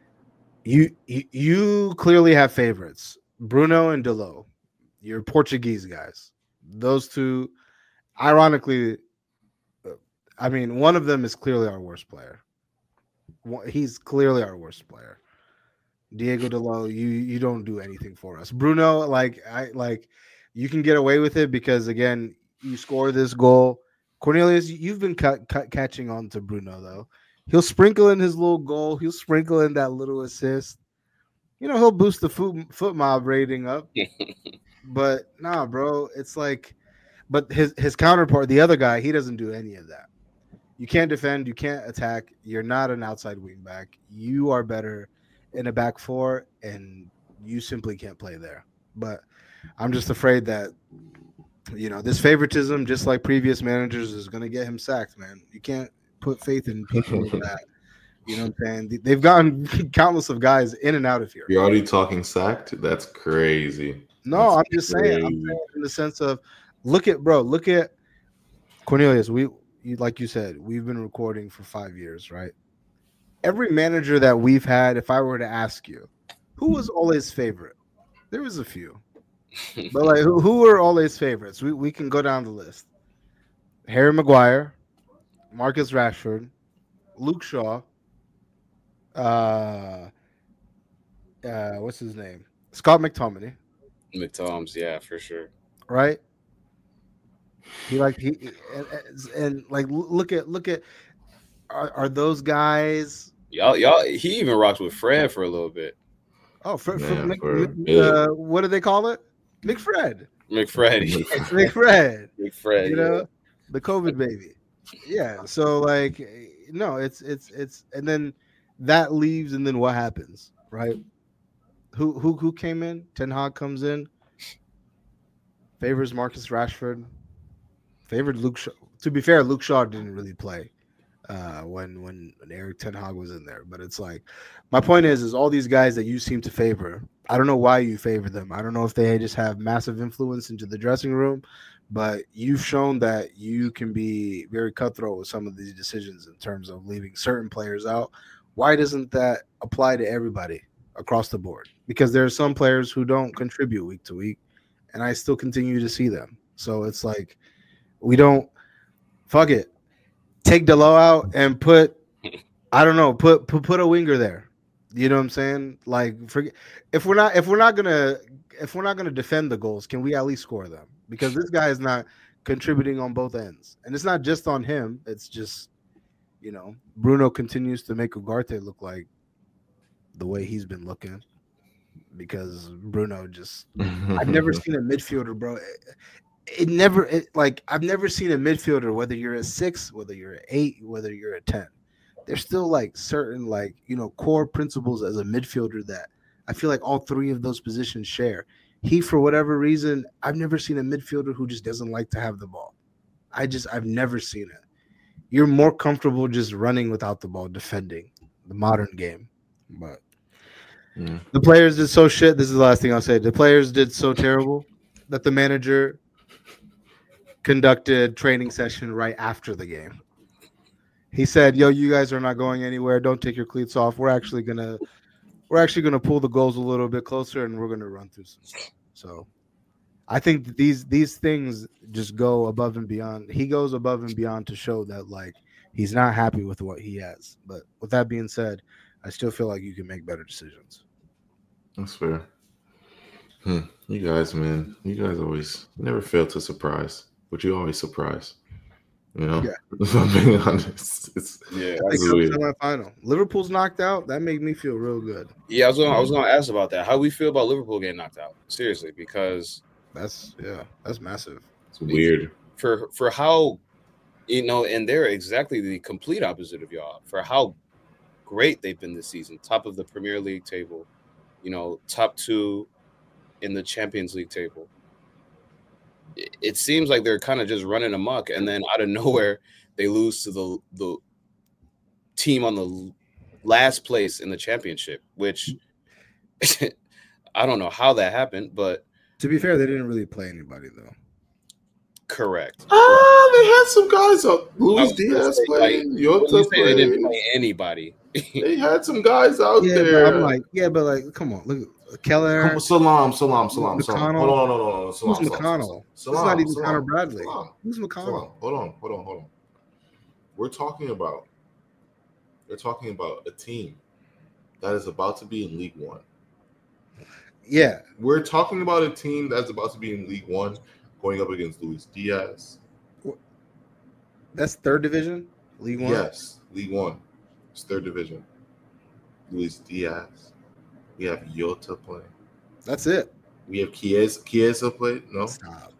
you clearly have favorites, Bruno and Delo. You're Portuguese guys. Those two, ironically, one of them is clearly our worst player. He's clearly our worst player. Diego Delo, you don't do anything for us. Bruno, you can get away with it because again, you score this goal. Cornelius, you've been catching on to Bruno though. He'll sprinkle in his little goal. He'll sprinkle in that little assist. He'll boost the foot mob rating up. But nah, bro, it's but his counterpart, the other guy, he doesn't do any of that. You can't defend. You can't attack. You're not an outside wing back. You are better in a back four, and you simply can't play there. But I'm just afraid that, this favoritism, just like previous managers, is going to get him sacked, man. You can't put faith in people like that. You know what I'm saying? They've gotten countless of guys in and out of here. You're already talking sacked? That's crazy. No, I'm just saying in the sense of look at Cornelius. Like you said, we've been recording for 5 years, right? Every manager that we've had, if I were to ask you, who was Ole's favorite? There was a few. But who were Ole's favorites? We can go down the list. Harry Maguire, Marcus Rashford, Luke Shaw, what's his name? Scott McTominay. McToms, yeah, for sure. Right? He and like look at are those guys? Y'all. He even rocked with Fred for a little bit. Oh, Yeah. What do they call it? McFred. McFred. You know, the COVID baby. Yeah. So like, no, it's and then that leaves, and then what happens, right? Who came in? Ten Hag comes in, favors Marcus Rashford, favored Luke Shaw. To be fair, Luke Shaw didn't really play when Eric Ten Hag was in there. But it's like, my point is all these guys that you seem to favor, I don't know why you favor them. I don't know if they just have massive influence into the dressing room, but you've shown that you can be very cutthroat with some of these decisions in terms of leaving certain players out. Why doesn't that apply to everybody across the board? Because there are some players who don't contribute week to week, and I still continue to see them. So it's like, we don't fuck it. Take Delo out and put a winger there. You know what I'm saying? Like, forget if we're not gonna defend the goals, can we at least score them? Because this guy is not contributing on both ends, and it's not just on him. It's just, you know, Bruno continues to make Ugarte look like the way he's been looking, because Bruno just I've never seen a midfielder, bro. I've never seen a midfielder, whether you're a 6, whether you're an 8, whether you're a 10. There's still like certain, like, you know, core principles as a midfielder that I feel like all three of those positions share. He, for whatever reason, I've never seen a midfielder who just doesn't like to have the ball. I've never seen it. You're more comfortable just running without the ball, defending the modern game. But the players did so shit. This is the last thing I'll say. The players did so terrible that the manager conducted training session right after the game. He said, "Yo, you guys are not going anywhere. Don't take your cleats off. We're actually gonna pull the goals a little bit closer, and we're gonna run through some stuff." So I think these things just go above and beyond. He goes above and beyond to show that, like, he's not happy with what he has. But with that being said, I still feel like you can make better decisions. That's fair. You guys, man, always never fail to surprise, but you always surprise. You know, if I'm being honest, it's weird. Semifinal. Liverpool's knocked out. That made me feel real good. Yeah, I was gonna ask about that. How do we feel about Liverpool getting knocked out? Seriously, because that's massive. It's weird for how, you know, and they're exactly the complete opposite of y'all. For how great they've been this season, top of the Premier League table, you know, top 2 in the Champions League table. It seems like they're kind of just running amok, and then out of nowhere they lose to the team on the last place in the championship, which I don't know how that happened, but to be fair, they didn't really play anybody though. Correct. They had some guys out. Luis Diaz played. Jota played. They didn't play anybody. They had some guys out there. But I'm like, come on, look. Keller, Salam. McConnell. Hold on. Who's McConnell? It's not even Connor Bradley. Who's McConnell? Hold on. They're talking about a team that is about to be in League One. Yeah. We're talking about a team that's about to be in League One going up against Luis Diaz. That's third division? League One? Yes, League One. It's third division. Luis Diaz. We have Jota playing. That's it. We have Chiesa played. No. Stop.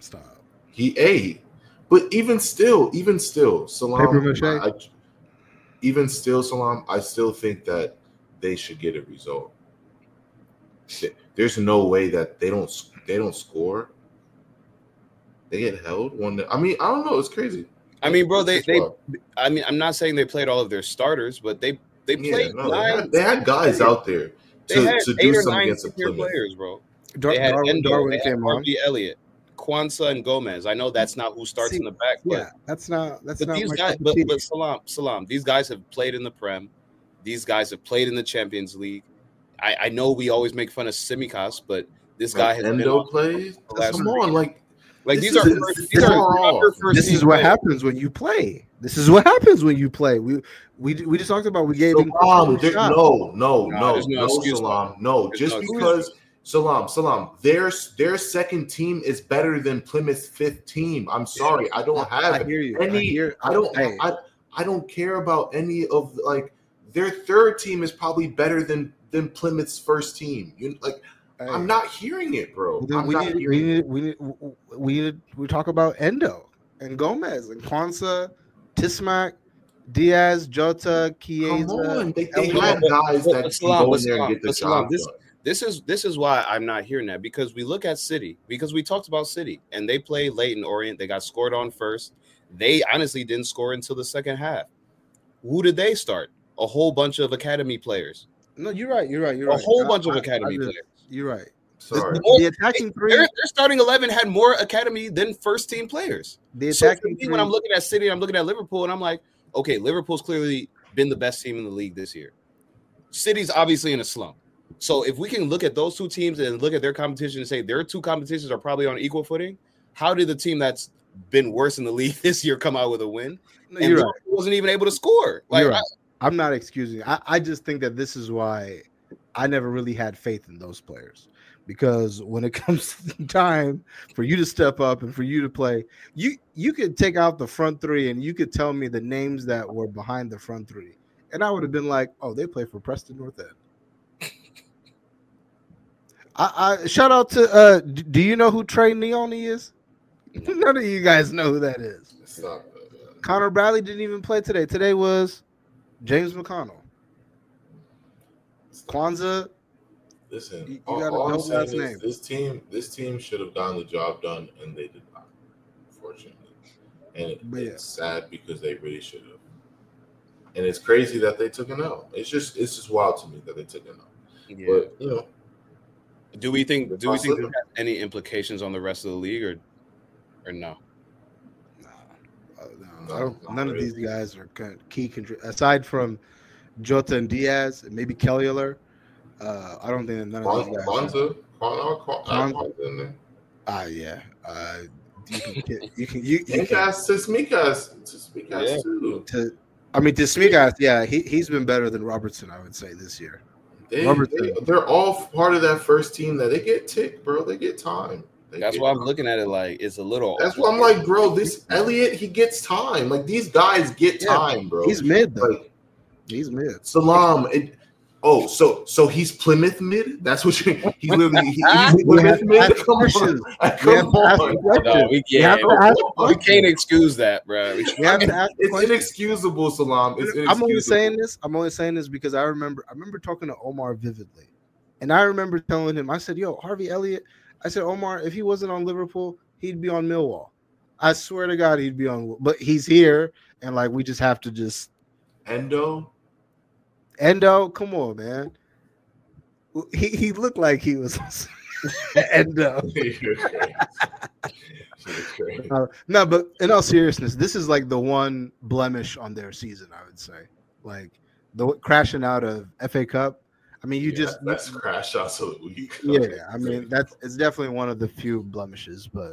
But even still, Salam. Salam, I still think that they should get a result. There's no way that they don't score. They get held one. I mean, I don't know. It's crazy. I mean, bro, I mean, I'm not saying they played all of their starters, but they played 9. They had guys out there to do something against the players, bro. They had Darwin came on. Elliott, Kwanzaa, and Gomez. I know that's not who starts in the back, but that's not. But these guys, but Salam. These guys have played in the Prem. These guys have played in the Champions League. I know we always make fun of Tsimikas, but this guy has Endo played. Come on, like these are first. This is what happens when you play. We just talked about we gave him no, Salam. No. Just because Salam. Their second team is better than Plymouth's fifth team. I'm sorry, I don't have I hear you. any. I don't care about any of like their third team is probably better than Plymouth's first team. I'm not hearing it, bro. We talk about Endo and Gomez and Kwanzaa, Tismac, Diaz, Jota, Chiesa. Come on, they have guys that can go in there and get the job done. This is why I'm not hearing that, because we look at City, because we talked about City and they played late in Orient. They got scored on first. They honestly didn't score until the second half. Who did they start? A whole bunch of academy players. No, you're right. A whole bunch of academy players. You're right. Sorry. The attacking three. Their starting 11 had more academy than first team players. The attacking three. When I'm looking at City, I'm looking at Liverpool, and I'm like, okay, Liverpool's clearly been the best team in the league this year. City's obviously in a slump. So if we can look at those two teams and look at their competition and say their two competitions are probably on equal footing, how did the team that's been worse in the league this year come out with a win? No, you're right. Wasn't even able to score. You're right. I'm not excusing. I just think that this is why I never really had faith in those players, because when it comes time for you to step up and for you to play, you could take out the front three and you could tell me the names that were behind the front three, and I would have been like, oh, they play for Preston North End. I shout out to do you know who Trey Neone is? None of you guys know who that is. Stop. Connor Bradley didn't even play today. Today was James McConnell. Kwanzaa. Listen, you all got I'm a saying name. is this team should have gotten the job done, and they did not, unfortunately. And it's sad because they really should have. And it's crazy that they took an L. It's just wild to me that they took an L. Yeah. But do we think this has any implications on the rest of the league or no? No, none of these guys are key aside from Jota and Diaz and maybe Kellyler. I don't think that none of these guys. Kwanzaa in there. Yeah. You can. Tsimikas too. Tsimikas, yeah, he's been better than Robertson, I would say, this year. They're all part of that first team that they get ticked, bro. They get time. That's why I'm looking at it like it's a little. That's why I'm like, bro, this Elliott, he gets time. Like these guys get time, bro. He's mid though. Like, he's mid. Salam. So he's Plymouth mid? That's what he's literally he's Plymouth mid? Come on. No, we can't excuse that, bro. It's inexcusable, Salam. It's inexcusable. I'm only saying this because I remember talking to Omar vividly. And I remember telling him, I said, yo, Harvey Elliott, I said, Omar, if he wasn't on Liverpool, he'd be on Millwall. I swear to God, he'd be on. But he's here, and like we just have to just. Endo, come on, man. He looked like he was Endo. No, but in all seriousness, this is like the one blemish on their season, I would say. Like the crashing out of FA Cup. I mean, that's crash outs of the week. Yeah, I mean it's definitely one of the few blemishes, but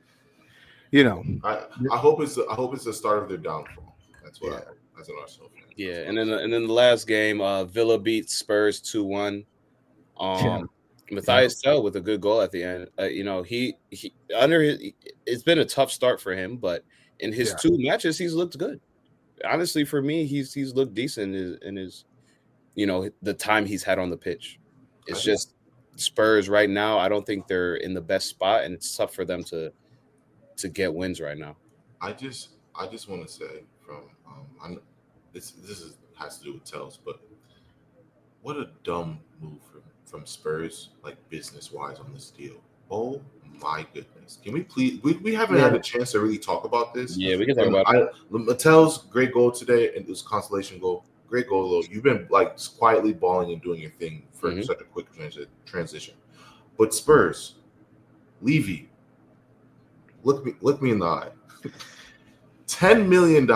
I hope it's the start of their downfall. That's what I hope as an Arsenal fan. Yeah, and then the last game, Villa beat Spurs 2-1. Matthias Tell with a good goal at the end. It's been a tough start for him, but in his two matches, he's looked good. Honestly, for me, he's looked decent in his the time he's had on the pitch. It's just Spurs right now. I don't think they're in the best spot, and it's tough for them to get wins right now. I just want to say this has to do with Tells, but what a dumb move from Spurs, like business wise, on this deal. Oh my goodness! Can we please? We haven't had a chance to really talk about this. Yeah, we can talk about it. Mattel's great goal today, and it was consolation goal. Great goal, though. You've been like quietly balling and doing your thing for such a quick transition. But Spurs, Levy, look me in the eye. $10 million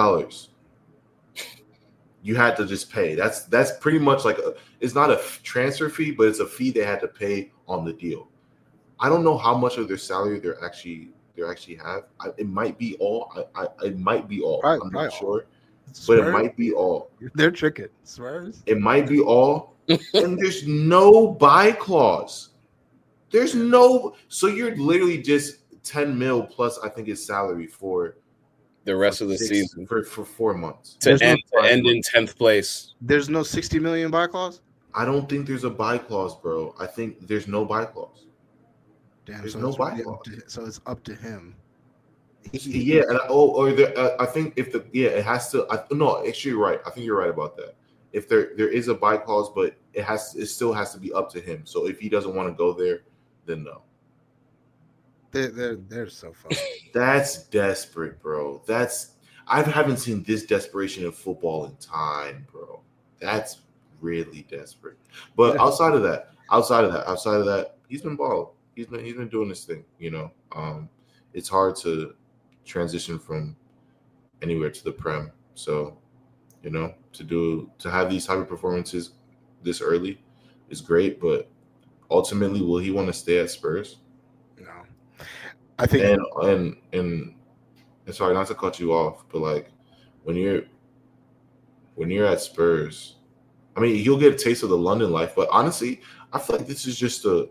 you had to just pay. That's pretty much like it's not a transfer fee, but it's a fee they had to pay on the deal. I don't know how much of their salary they actually have. It might be all. It might be all. Right, I'm not sure. Spurs? But it might be all. They're tricking. Spurs. It might be all. And there's no buy clause. There's no. So you're literally just 10 mil plus. I think his salary for the rest of the season for 4 months to end in 10th place. There's no 60 million buy clause. I don't think there's a buy clause, bro. I think there's no buy clause. Damn, there's so no it's buy really clause. so it's up to him. Yeah, and I think if it has to. No, actually, you're right. I think you're right about that. If there is a buy clause, but it still has to be up to him. So if he doesn't want to go there, then no. They're so funny. That's desperate, bro. I haven't seen this desperation in football in time, bro. That's really desperate. But outside of that, he's been balling. He's been doing this thing, you know. It's hard to transition from anywhere to the Prem. So, you know, to have these type of performances this early is great, but ultimately, will he want to stay at Spurs? No. I think and sorry, not to cut you off, but like when you're at Spurs, I mean, you'll get a taste of the London life, but honestly, I feel like this is just a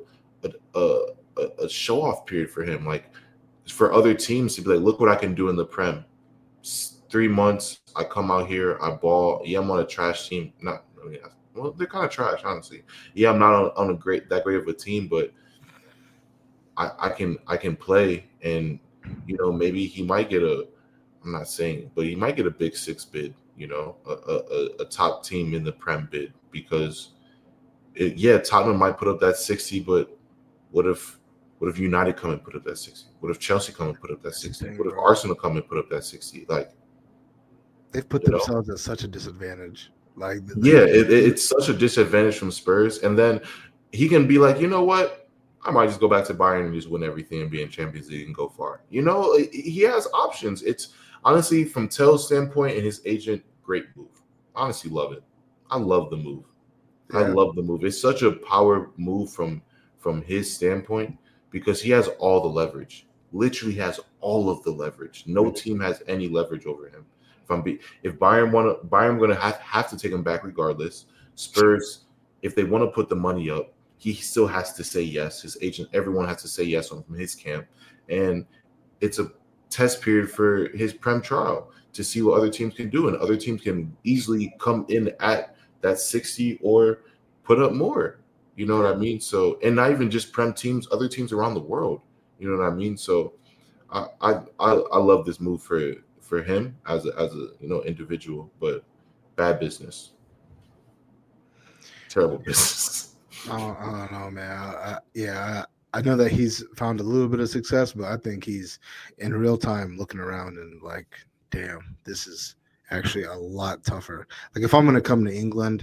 show off period for him. Like for other teams to be like, look what I can do in the Prem. 3 months, I come out here, I ball. Yeah, I'm on a trash team. Well, they're kind of trash, honestly. Yeah, I'm not on that great of a team, but I can play, and you know, maybe he might get I'm not saying, but he might get a big 6 bid, you know, a top team in the Prem bid, because Tottenham might put up that 60, but what if United come and put up that 60? What if Chelsea come and put up that 60? What if Arsenal come and put up that 60? Like, they've put themselves at such a disadvantage. Like, it's such a disadvantage from Spurs, and then he can be like, you know what? I might just go back to Bayern and just win everything and be in Champions League and go far. You know, he has options. It's honestly, from Tell's standpoint and his agent, great move. Honestly, love it. I love the move. Yeah. I love the move. It's such a power move from his standpoint, because he has all the leverage. Literally has all of the leverage. No team has any leverage over him. If Bayern going to have to take him back regardless. Spurs, if they want to put the money up, he still has to say yes. His agent, everyone has to say yes from his camp. And it's a test period for his Prem trial to see what other teams can do. And other teams can easily come in at that 60 or put up more. You know what I mean? So, and not even just Prem teams, other teams around the world. You know what I mean? So I love this move for him as a individual, but bad business. Terrible business. I don't know, man. I know that he's found a little bit of success, but I think he's in real time looking around and like, damn, this is actually a lot tougher. Like, if I'm going to come to England,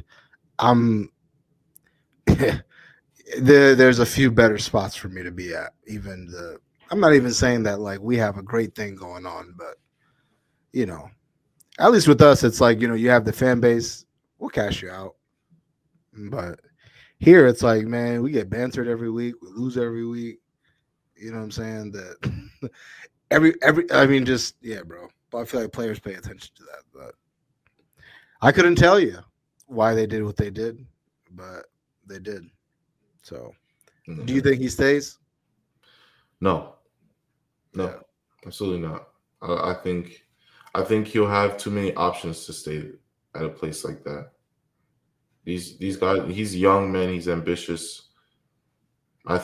there's a few better spots for me to be at. I'm not even saying that like we have a great thing going on, but you know, at least with us, it's like, you know, you have the fan base, we'll cash you out, but here, it's like, man, we get bantered every week. We lose every week. You know what I'm saying? That bro. But I feel like players pay attention to that. But I couldn't tell you why they did what they did, but they did. So, do you think he stays? No, absolutely not. I think he'll have too many options to stay at a place like that. These guys, he's young, man. He's ambitious. I'm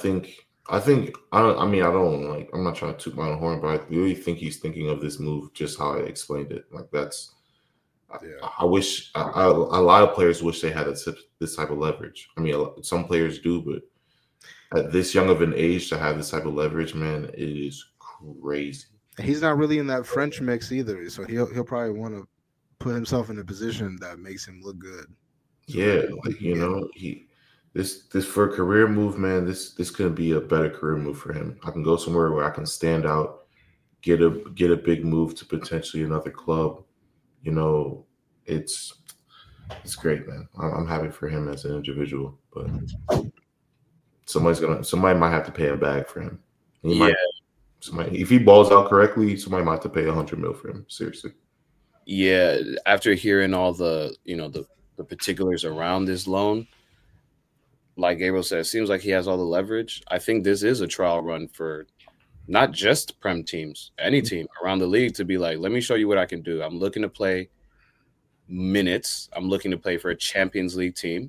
not trying to toot my own horn, but I really think he's thinking of this move just how I explained it. Like I wish a lot of players wish they had this type of leverage. I mean, some players do, but at this young of an age to have this type of leverage, man, it is crazy. He's not really in that French mix either, so he'll probably want to put himself in a position that makes him look good. Yeah, like, you know, this for a career move, man, this could be a better career move for him. I can go somewhere where I can stand out, get a big move to potentially another club. You know, it's great, man. I'm happy for him as an individual, but somebody might have to pay a bag for him. If he balls out correctly, somebody might have to pay $100 million for him. Seriously. Yeah, after hearing all the particulars around this loan, like Gabriel said, it seems like he has all the leverage. I think this is a trial run for not just Prem teams, any team around the league to be like, let me show you what I can do. I'm looking to play minutes. I'm looking to play for a Champions League team.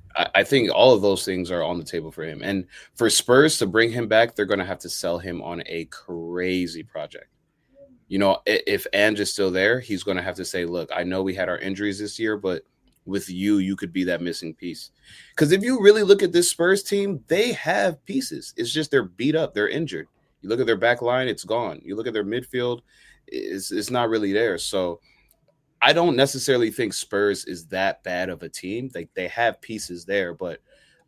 I think all of those things are on the table for him. And for Spurs to bring him back, they're going to have to sell him on a crazy project. You know, if Ange is still there, he's going to have to say, look, I know we had our injuries this year, but with you could be that missing piece. Because if you really look at this Spurs team, they have pieces. It's just they're beat up. They're injured. You look at their back line, it's gone. You look at their midfield, it's not really there. So I don't necessarily think Spurs is that bad of a team. They have pieces there, but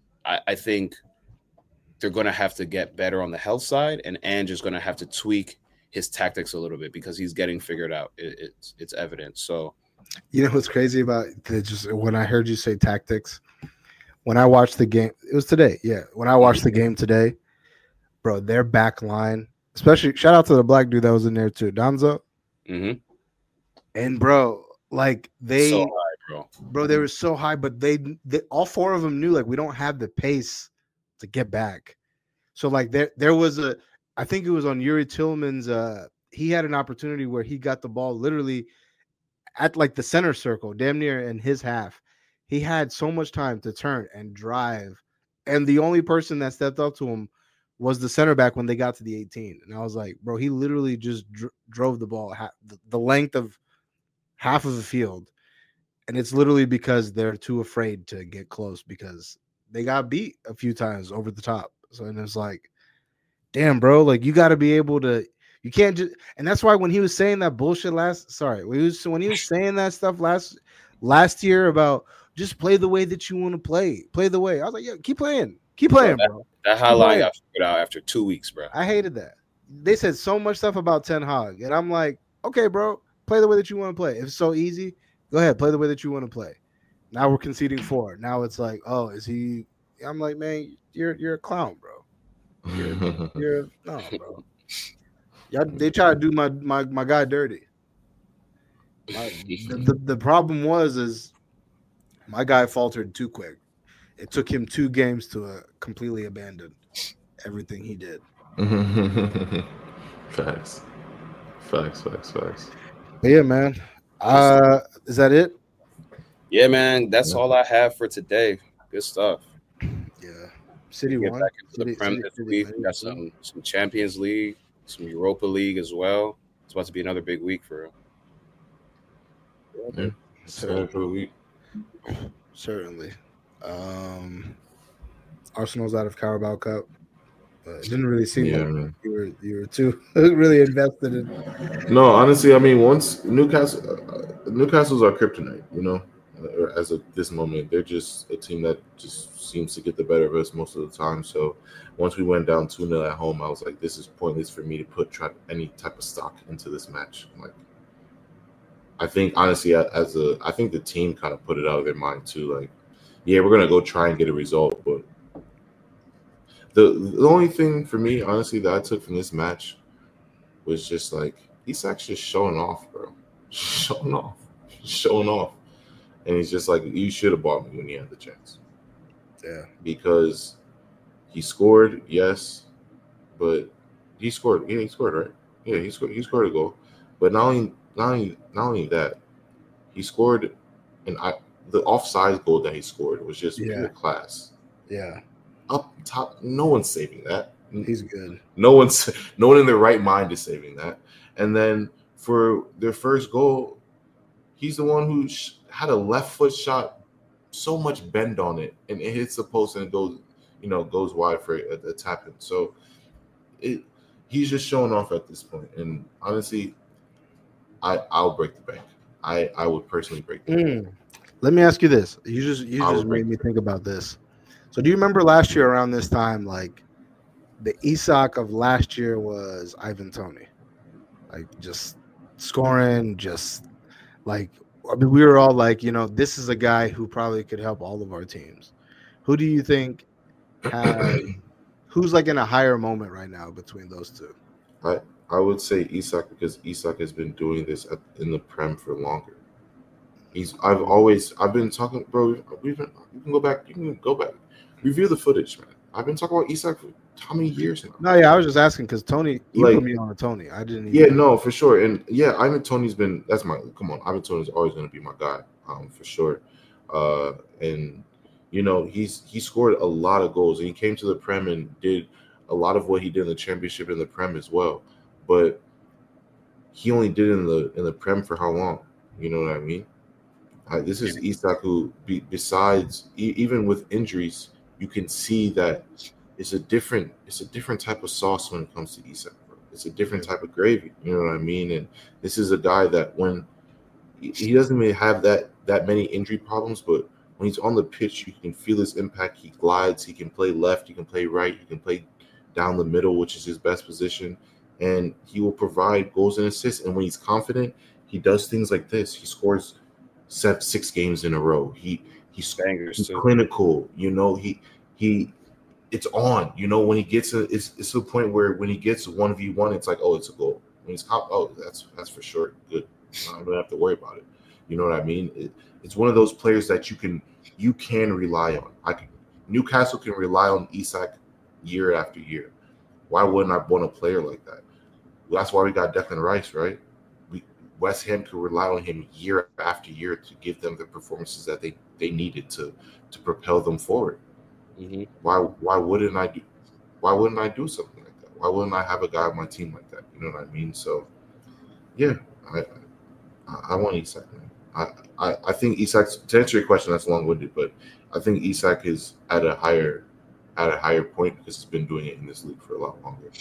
I think they're going to have to get better on the health side, and Ange is going to have to tweak his tactics a little bit because he's getting figured out. It's evident. So, you know what's crazy about just when I heard you say tactics, when I watched the game, it was today. Yeah, when I watched the game today, bro, their back line, especially shout out to the black dude that was in there too, Donzo. Mm-hmm. And bro, like they, so high, bro, they were so high, but they all four of them knew like we don't have the pace to get back. So like there was I think it was on Yuri Tillman's. He had an opportunity where he got the ball literally at like the center circle, damn near in his half. He had so much time to turn and drive, and the only person that stepped up to him was the center back when they got to the 18. And I was like, bro, he literally just drove the ball the length of half of the field. And it's literally because they're too afraid to get close because they got beat a few times over the top. So and it's like, damn, bro, like you got to be able to. You can't just, and that's why when he was saying that bullshit when he was saying that stuff last year about just play the way that you want to play the way. I was like, yeah, keep playing, bro. That highlight got figured out after 2 weeks, bro. I hated that. They said so much stuff about Ten Hag, and I'm like, okay, bro, play the way that you want to play. If it's so easy, go ahead, play the way that you want to play. Now we're conceding 4. Now it's like, oh, is he? I'm like, man, you're a clown, bro. You're no, bro. Y'all, they try to do my guy dirty. The problem is my guy faltered too quick. It took him 2 games to completely abandon everything he did. Facts. But yeah, man. Is that it? Yeah, man. That's all I have for today. Good stuff. Yeah. City Get won. back into the Prem this week. We got some Champions League, some Europa League as well. It's about to be another big week for real. Yeah. Certainly. Arsenal's out of Carabao Cup. But it didn't really seem like you were too really invested in. No, honestly, I mean, once Newcastle's our kryptonite, you know. As of this moment, they're just a team that just seems to get the better of us most of the time. So once we went down 2-0 at home, I was like, this is pointless for me to put any type of stock into this match. Like, I think honestly, I think the team kind of put it out of their mind too. Like, yeah, we're gonna go try and get a result, but the only thing for me, honestly, that I took from this match was just like Isak's just showing off, bro, showing off. And he's just like, you should have bought me when you had the chance. Yeah. Because he scored, yes, but he scored. Yeah, he scored, right? Yeah, he scored a goal. But not only that, he scored the offside goal that he scored was just pure class. Yeah. Up top, no one's saving that. He's good. No one in their right mind is saving that. And then for their first goal, he's the one who had a left foot shot, so much bend on it, and it hits the post and it goes wide for a tap in. So he's just showing off at this point. And honestly, I'll break the bank. I would personally break the bank. Let me ask you this. You just made me think about this. So do you remember last year around this time, like the Isak of last year was Ivan Toney, like just scoring, just like. I mean, we were all like, this is a guy who probably could help all of our teams. Who do you think who's like in a higher moment right now between those two? I would say Isak, because Isak has been doing this in the Prem for longer. I've been talking, bro. You can go back. Review the footage, man. I've been talking about Isak for how many years now? No, yeah, I was just asking because Tony, you Like- put me on to Tony. I didn't. Yeah, Even, no, for sure. And yeah, Ivan Toney's been that's my come on. Ivan Toney's always going to be my guy, for sure. And you know, he scored a lot of goals, and he came to the Prem and did a lot of what he did in the Championship in the Prem as well. But he only did it in the Prem for how long? You know what I mean? This is Isak who, besides even with injuries, you can see that it's a different type of sauce when it comes to Isak. Bro. It's a different type of gravy. You know what I mean? And this is a guy that when he doesn't even have that many injury problems, but when he's on the pitch, you can feel his impact. He glides. He can play left. He can play right. He can play down the middle, which is his best position. And he will provide goals and assists. And when he's confident, he does things like this. He scores 6 games in a row. He's clinical. You know, he it's on. You know, when he gets it's to the point where when he gets 1v1, it's like, oh, it's a goal. When he's that's for sure good. I don't have to worry about it. You know what I mean? It's one of those players that you can rely on. Newcastle can rely on Isak year after year. Why wouldn't I want a player like that? That's why we got Declan Rice, right? West Ham could rely on him year after year to give them the performances that they needed to propel them forward. Mm-hmm. Why wouldn't I do something like that? Why wouldn't I have a guy on my team like that? You know what I mean? So, yeah, I want Isak, man. I think Isak, to answer your question, that's long-winded, but I think Isak is at a higher point because he's been doing it in this league for a lot longer.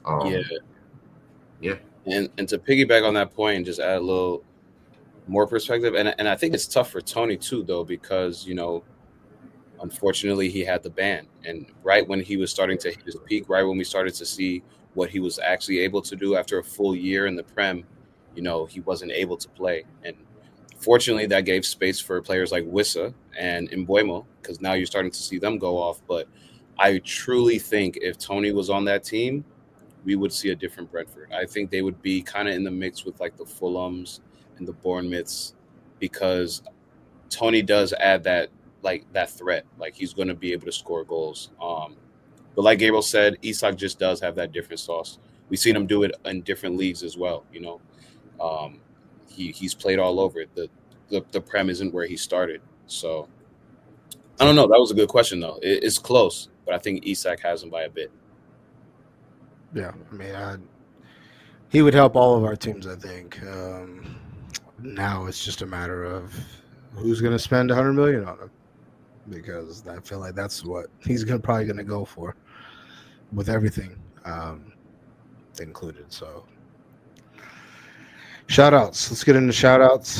Yeah. And to piggyback on that point and just add a little more perspective, and I think it's tough for Tony too, though, because, you know, unfortunately he had the ban, and right when he was starting to hit his peak, right when we started to see what he was actually able to do after a full year in the Prem, you know, he wasn't able to play. And fortunately that gave space for players like Wissa and Mbeumo, because now you're starting to see them go off. But I truly think if Tony was on that team, we would see a different Brentford. I think they would be kind of in the mix with like the Fulhams and the Bournemouths, because Tony does add that threat. Like, he's going to be able to score goals. But like Gabriel said, Isak just does have that different sauce. We've seen him do it in different leagues as well. You know, he's played all over it. The Prem isn't where he started. So I don't know. That was a good question though. It's close, but I think Isak has him by a bit. Yeah, I mean, he would help all of our teams, I think. Now it's just a matter of who's going to spend $100 million on him, because I feel like that's what he's probably going to go for, with everything included. So, shout outs. Let's get into shout outs.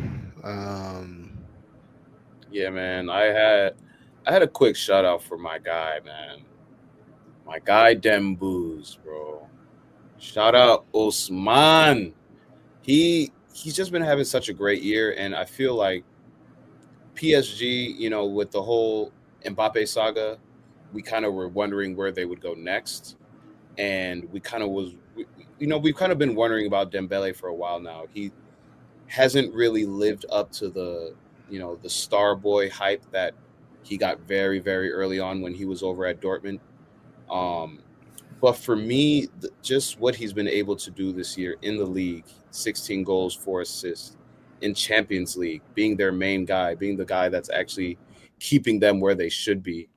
Yeah, man. I had a quick shout out for my guy, man. My guy Dembouz, bro. Shout out Osman. He's just been having such a great year, and I feel like PSG, you know, with the whole Mbappe saga, we kind of were wondering where they would go next, and we've kind of been wondering about Dembele for a while now. He hasn't really lived up to the star boy hype that he got very, very early on when he was over at Dortmund. But for me, just what he's been able to do this year in the league, 16 goals, 4 assists, in Champions League, being their main guy, being the guy that's actually keeping them where they should be.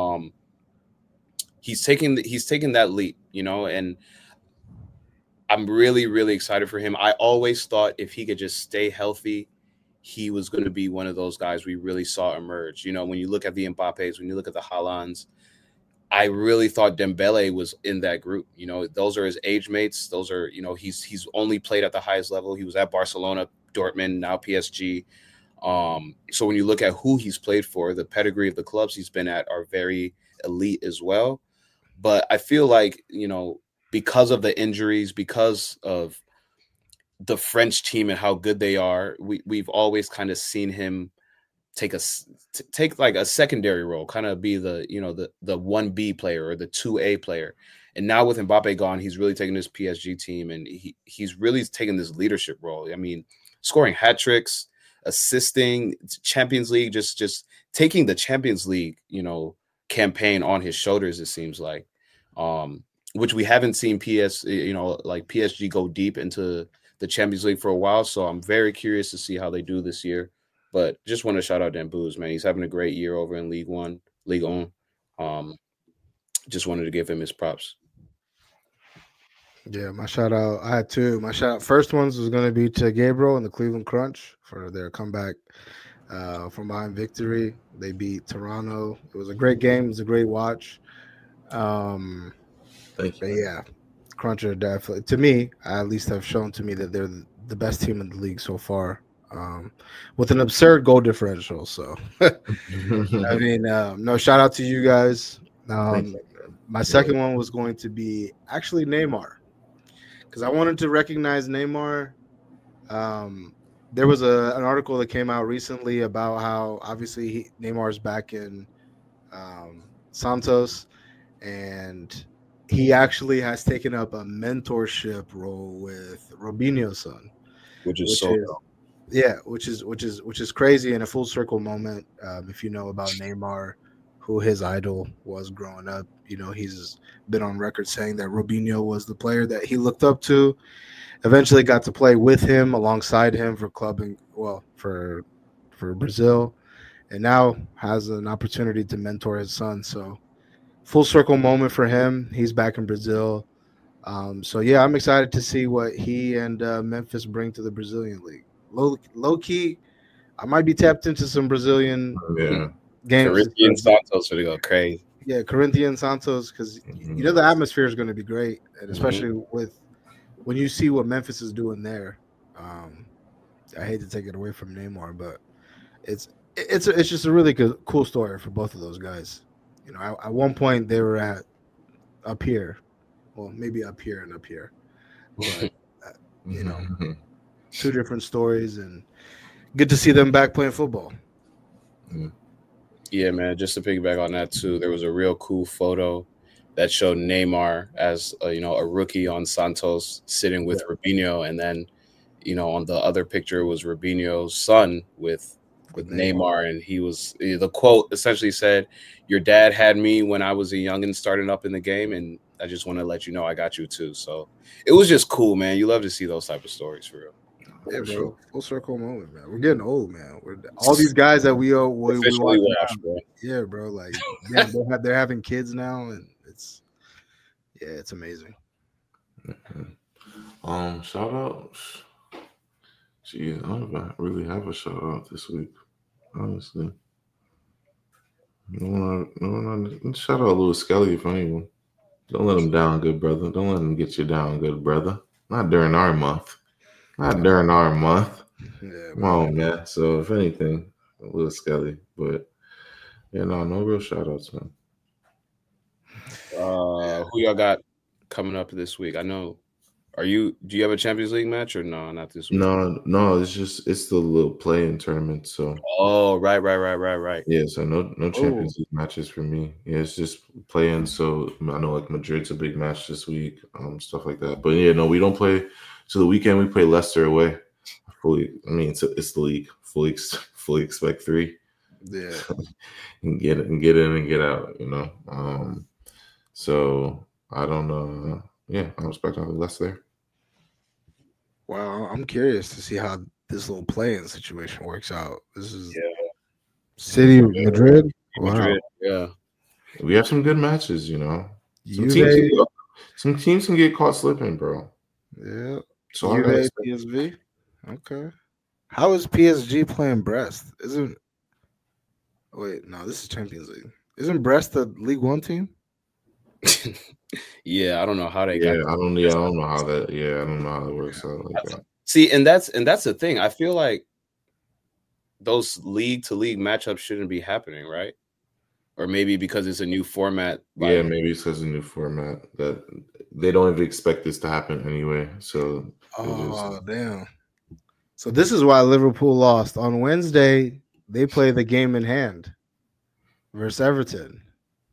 He's taking that leap, you know, and I'm really, really excited for him. I always thought if he could just stay healthy, he was going to be one of those guys we really saw emerge. You know, when you look at the Mbappes, when you look at the Haalands, I really thought Dembele was in that group. You know, those are his age mates. Those are, you know, he's only played at the highest level. He was at Barcelona, Dortmund, now PSG. So when you look at who he's played for, the pedigree of the clubs he's been at are very elite as well. But I feel like, you know, because of the injuries, because of the French team and how good they are, we've always kind of seen him take like a secondary role, kind of be the 1B player or the 2A player. And now with Mbappe gone, he's really taking this PSG team, and he's really taking this leadership role. I mean, scoring hat tricks, assisting, Champions League, just taking the Champions League, you know, campaign on his shoulders. It seems like, which we haven't seen like PSG go deep into the Champions League for a while. So I'm very curious to see how they do this year. But just want to shout out Dembouz, man. He's having a great year over in League One. Just wanted to give him his props. Yeah, my shout out. I had two. My shout out first ones was going to be to Gabriel and the Cleveland Crunch for their comeback from behind victory. They beat Toronto. It was a great game. It was a great watch. Thank you. But yeah, Crunch are definitely, to me, at least have shown to me that they're the best team in the league so far, with an absurd goal differential. So, I mean, no, shout out to you guys. My second one was going to be actually Neymar, because I wanted to recognize Neymar. There was an article that came out recently about how obviously Neymar is back in Santos, and he actually has taken up a mentorship role with Robinho's son, which is crazy and a full circle moment. If you know about Neymar, who his idol was growing up, he's been on record saying that Robinho was the player that he looked up to. Eventually got to play with him, alongside him for Brazil, and now has an opportunity to mentor his son. So full circle moment for him. He's back in Brazil. So yeah, I'm excited to see what he and Memphis bring to the Brazilian league. Low key, I might be tapped into some Brazilian games. Corinthians Santos would go crazy. Yeah, Corinthians Santos, because the atmosphere is going to be great, and especially with when you see what Memphis is doing there. I hate to take it away from Neymar, but it's just a really cool story for both of those guys. At one point they were up here, well, maybe up here and up here, but two different stories, and good to see them back playing football. Yeah, man. Just to piggyback on that too, there was a real cool photo that showed Neymar as a rookie on Santos sitting with Robinho, and then on the other picture was Robinho's son with Neymar, and the quote essentially said, "Your dad had me when I was a youngin' starting up in the game, and I just want to let you know I got you too." So it was just cool, man. You love to see those type of stories for real. Yeah, bro. Full circle moment, man. We're getting old, man. All these guys that we watch, bro. Yeah, bro. Like, they're having kids now, and it's amazing. Shout outs. Jeez, I don't really have a shout out this week, honestly. No one. Shout out Louis Skelly if anyone. Don't let him down, good brother. Don't let him get you down, good brother. Not during our month. Yeah, come on, man. So if anything, Louis Skelly, but no real shout outs, man. Who y'all got coming up this week? I know. Do you have a Champions League match or no? Not this week. No. It's the little play-in tournament. So. Oh, right. Yeah, so no Champions League matches for me. Yeah, it's just play-in. So I know like Madrid's a big match this week, stuff like that. But yeah, no, we don't play. So the weekend we play Leicester away. It's the league. Fully expect 3. Yeah, and get in and get out. So I don't know. Yeah, I'm expecting Leicester. Wow, I'm curious to see how this little play-in situation works out. This is City Madrid. Wow. Madrid, yeah. We have some good matches. Some teams can get caught slipping, bro. Yeah. So PSV. Okay. How is PSG playing Brest? Wait, no, this is Champions League. Isn't Brest the League One team? Yeah, I don't know how they got. I don't know how that. Yeah, I don't know how that works out like that. See, and that's the thing. I feel like those league to league matchups shouldn't be happening, right? Or maybe because it's a new format. Yeah, maybe it's because it's a new format that they don't even expect this to happen anyway. So, damn. So this is why Liverpool lost on Wednesday. They play the game in hand versus Everton.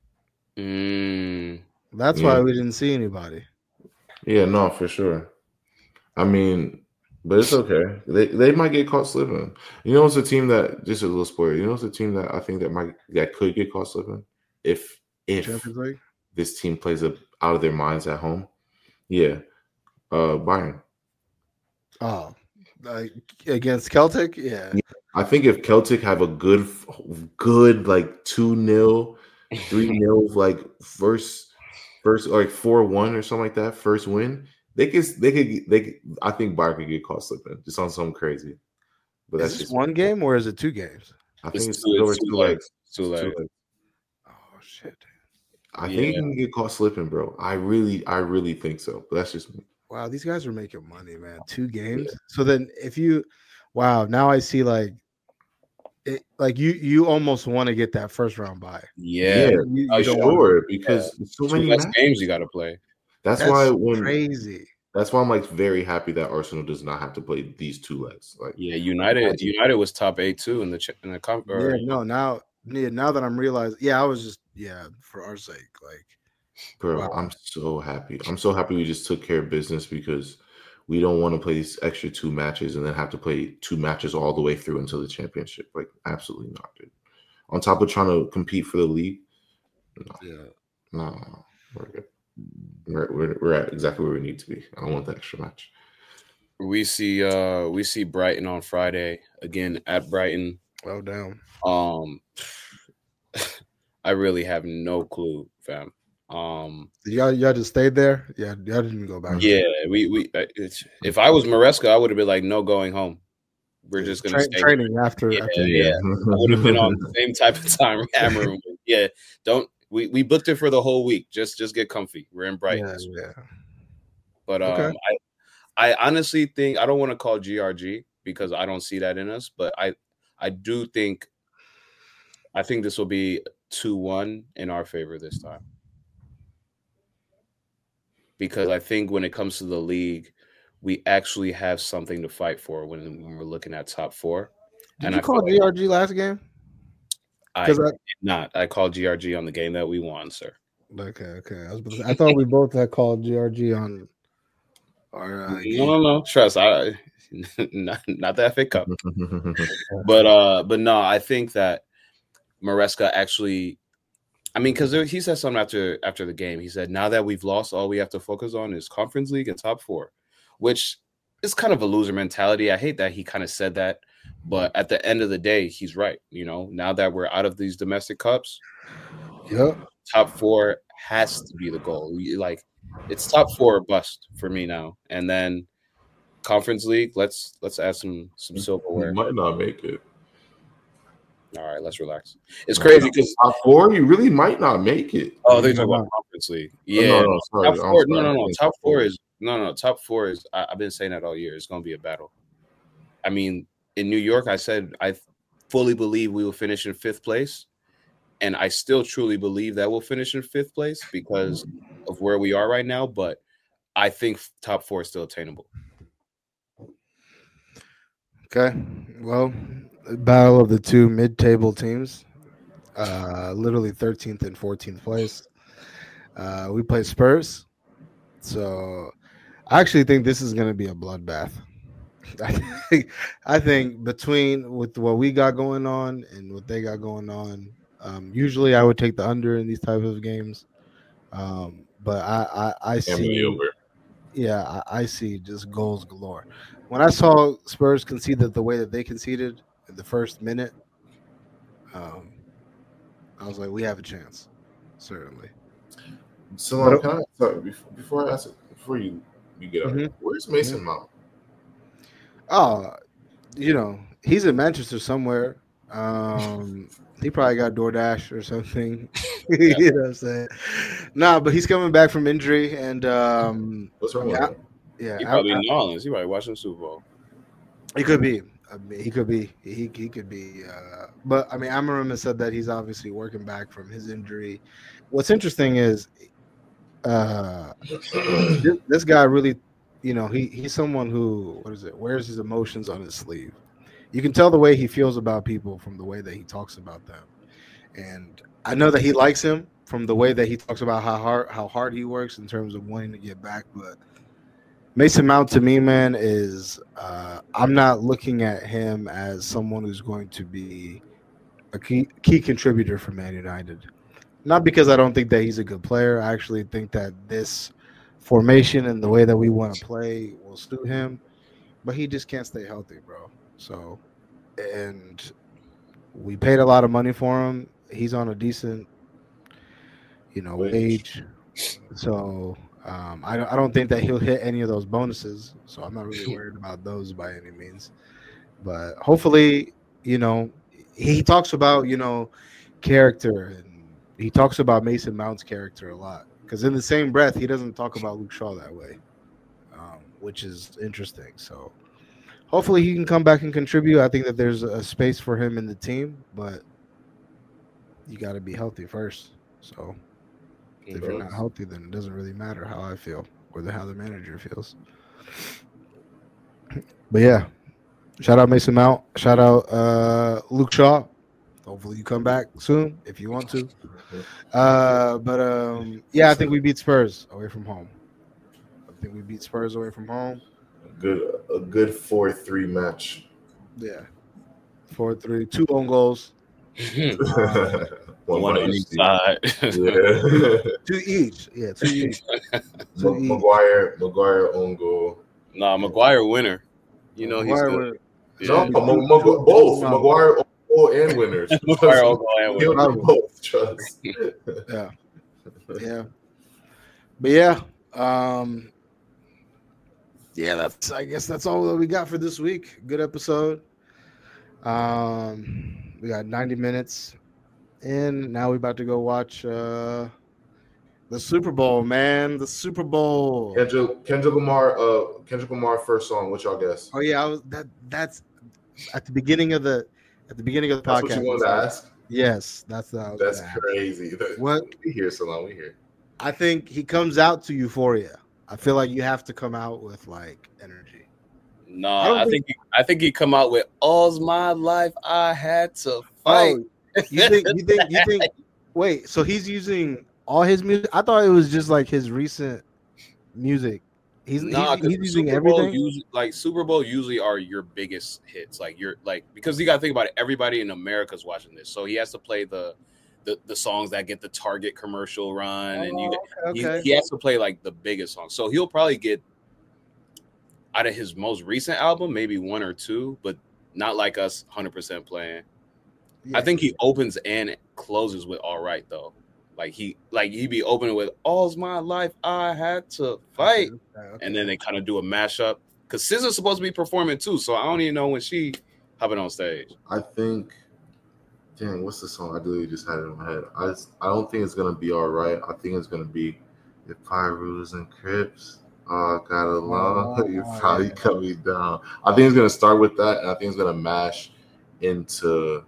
That's why we didn't see anybody. Yeah, no, for sure. I mean, but it's okay. They might get caught slipping. It's a team that, just a little spoiler. It's a team that I think that could get caught slipping. if Champions League. this team plays out of their minds at home, Bayern. Oh, against Celtic, yeah. I think if Celtic have a good like 2-0, 3-0, like first like 4-1 or something like that, first win, they could. I think Bayern could get caught slipping just on something crazy. But that's just one game, or is it 2 games? I think it's two legs. Two legs. Oh shit! I think he can get caught slipping, bro. I really think so. But that's just me. Wow, these guys are making money, man. 2 games. Yeah. So then, now I see like you almost want to get that first round bye. Yeah, sure, because so many games you got to play. That's why crazy. That's why I'm like very happy that Arsenal does not have to play these 2 legs. Like, United was top 8 too in the conference. Now that I'm realizing, I was just for our sake, like, bro, wow. I'm so happy. I'm so happy we just took care of business because we don't want to play these extra 2 matches and then have to play 2 matches all the way through until the championship. Like, absolutely not, dude. On top of trying to compete for the league, no, we're good. We're at exactly where we need to be. I don't want the extra match. We see Brighton on Friday again at Brighton. Oh damn. I really have no clue, fam. Y'all just stayed there? Yeah, y'all didn't go back. Yeah, we if I was Maresca, I would have been like, no going home. We're just gonna stay training after. I would have been on the same type of time hammering. We booked it for the whole week. Just get comfy. We're in Brighton. Yeah. But I honestly think I don't want to call GRG because I don't see that in us, but I do think this will be 2-1 in our favor this time. Because I think when it comes to the league, we actually have something to fight for when we're looking at top 4. Did you call GRG last game? I did not. I called GRG on the game that we won, sir. Okay. I thought we both had called GRG on our No. Trust. Not that FA Cup. but no, I think that Maresca actually, I mean, because he said something after the game. He said, now that we've lost, all we have to focus on is Conference League and top 4, which is kind of a loser mentality. I hate that he kind of said that, but at the end of the day, he's right. You know, now that we're out of these domestic cups, top 4 has to be the goal. Like, it's top 4 or bust for me now. And then Conference League, let's add some silverware. You might not make it. All right, let's relax. It's crazy because top 4, you really might not make it. Oh, they're talking about Conference League. Yeah, top 4. No. Top 4 is Top 4 is. I've been saying that all year. It's going to be a battle. I mean, in New York, I said I fully believe we will finish in 5th place, and I still truly believe that we'll finish in 5th place because of where we are right now. But I think top 4 is still attainable. Okay, well. Battle of the 2 mid-table teams, literally 13th and 14th place. We play Spurs, so I actually think this is going to be a bloodbath. I think with what we got going on and what they got going on, usually I would take the under in these types of games, but I see, I see just goals galore. When I saw Spurs concede the way that they conceded in the first minute, I was like, we have a chance, certainly. So, before I ask it, before you get out, where's Mason Mount? Oh, he's in Manchester somewhere. He probably got DoorDash or something. You know what I'm saying? Nah, but he's coming back from injury, and what's wrong with him? Yeah, he probably in New Orleans. He probably watching the Super Bowl. He could be. He could be. He could be. But I mean, Amarim has said that he's obviously working back from his injury. What's interesting is, this guy really, he's someone who wears his emotions on his sleeve. You can tell the way he feels about people from the way that he talks about them, and I know that he likes him from the way that he talks about how hard he works in terms of wanting to get back, but. Mason Mount to me, man, is I'm not looking at him as someone who's going to be a key contributor for Man United. Not because I don't think that he's a good player. I actually think that this formation and the way that we want to play will suit him, but he just can't stay healthy, bro. So, and we paid a lot of money for him. He's on a decent, wage. So I don't think that he'll hit any of those bonuses. So I'm not really worried about those by any means. But hopefully, he talks about character, and he talks about Mason Mount's character a lot. Because in the same breath, he doesn't talk about Luke Shaw that way, which is interesting. So hopefully he can come back and contribute. I think that there's a space for him in the team, but you got to be healthy first. So if you're not healthy, then it doesn't really matter how I feel or how the manager feels. But yeah, shout out Mason Mount. Shout out Luke Shaw. Hopefully you come back soon if you want to. Yeah, I think we beat Spurs away from home. A good 4-3 match. Yeah, 4-3, 2 own goals. One on each side. Yeah. 2 each. Yeah, 2 each. Maguire own goal. Nah, Maguire winner. He's good. No, both. Maguire own goal and winners. Maguire own goal and winners. Both, trust. Yeah. Yeah. But yeah. Yeah, I guess that's all that we got for this week. Good episode. We got 90 minutes in. Now we're about to go watch the Super Bowl, man. The Super Bowl. Kendrick Lamar first song. What y'all guess? Oh yeah, that's at the beginning of the podcast. That's what you wanted to ask? Yes, that's crazy. What we hear so long? We hear. I think he comes out to Euphoria. I feel like you have to come out with like energy. No, I think he come out with "All's My Life I Had to Fight." Oh, you think? Wait, so he's using all his music? I thought it was just like his recent music. He's using everything. Super Bowl usually are your biggest hits. Because you got to think about it. Everybody in America's watching this, so he has to play the songs that get the Target commercial run, and he has to play like the biggest songs. So he'll probably get out of his most recent album maybe 1 or 2, but not like us 100% playing. Yeah. I think he opens and closes with "All Right" though. He be opening with "All's My Life I Had to Fight," okay. And then they kind of do a mashup because SZA's supposed to be performing too. So I don't even know when she hopping on stage. I think. Dang, what's the song? I literally just had it in my head. I don't think it's gonna be "All Right." I think it's gonna be "If Pyrus and Crips got along." You probably cut me down. I think it's gonna start with that, and I think it's gonna mash into.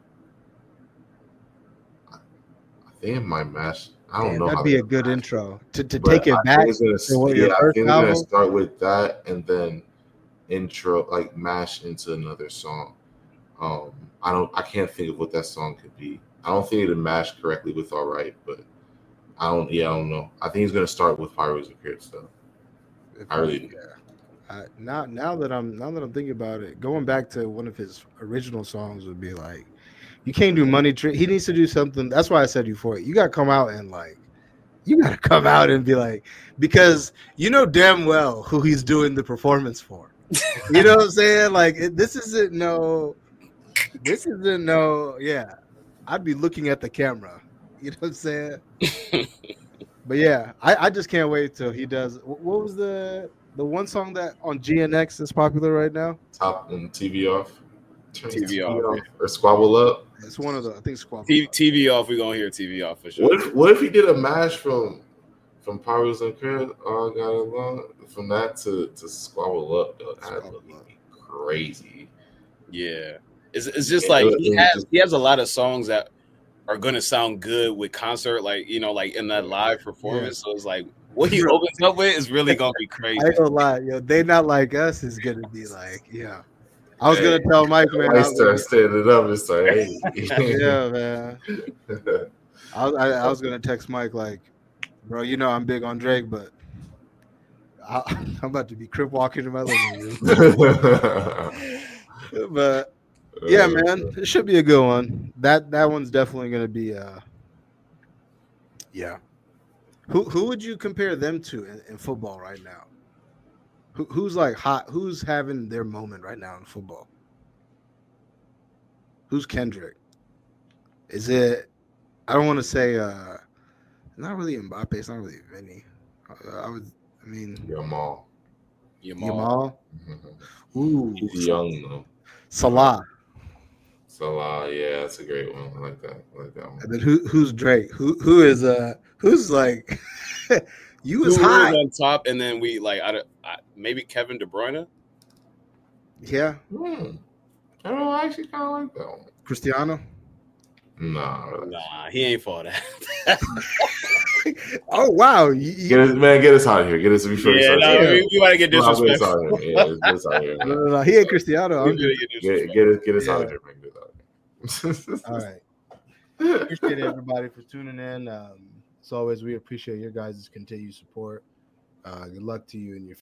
I think it might mash. I don't know. That'd be a good intro to take it back. I think it's gonna start with that, and then intro mash into another song. I can't think of what that song could be. I don't think it'd mash correctly with "All Right," but I don't know. I think he's gonna start with Pyrus and Crips though. I really do. Yeah. Now that I'm thinking about it, going back to one of his original songs would be like, you can't do Money Tree. He needs to do something. That's why I said Euphoria. You gotta come out and be like, because you know damn well who he's doing the performance for. You know what I'm saying? This isn't no. Yeah. I'd be looking at the camera. You know what I'm saying? But yeah, I just can't wait till he does. What was the one song that on GNX is popular right now? Top and TV off. TV off. Or Squabble Up. It's one of the, I think Squabble Up. TV off, we're going to hear TV off for sure. What if he did a mash from Pyrus and Crips, All Got Along, from that to Squabble Up, though? That would be crazy. Yeah. It's just he has a lot of songs that are gonna sound good with concert, in that live performance. Yeah. So it's what he opens up with is really gonna be crazy. I ain't gonna lie, They Not Like Us is gonna be I was gonna tell Mike, man. I start standing up and start hating. Yeah, man. I was gonna text Mike bro, I'm big on Drake, but I'm about to be crip walking in my living room. But yeah, man, it should be a good one. That one's definitely gonna be Yeah. Who would you compare them to in football right now? Who's like hot? Who's having their moment right now in football? Who's Kendrick? Is it? I don't want to say. Not really Mbappe. It's not really Vinny. I would. I mean, Yamal. Yamal. Mhm. Ooh, He's young though. Salah. Salah, yeah, that's a great one. I like that. I like that one. And then who's Drake? Who's like you was Who high? on top, and then we like maybe Kevin De Bruyne. Yeah, I don't know. I actually kind of like that one. Cristiano. Nah, he ain't for that. Oh wow, Get us out of here. Get us before Yeah, we want to get Get us disrespectful. out of here. Yeah, get us out of here. Man. No, he ain't Cristiano. I'm just, Get us out of here, man. Get us out of here. all right. Appreciate everybody for tuning in. As always, we appreciate your guys' continued support. Good luck to you and your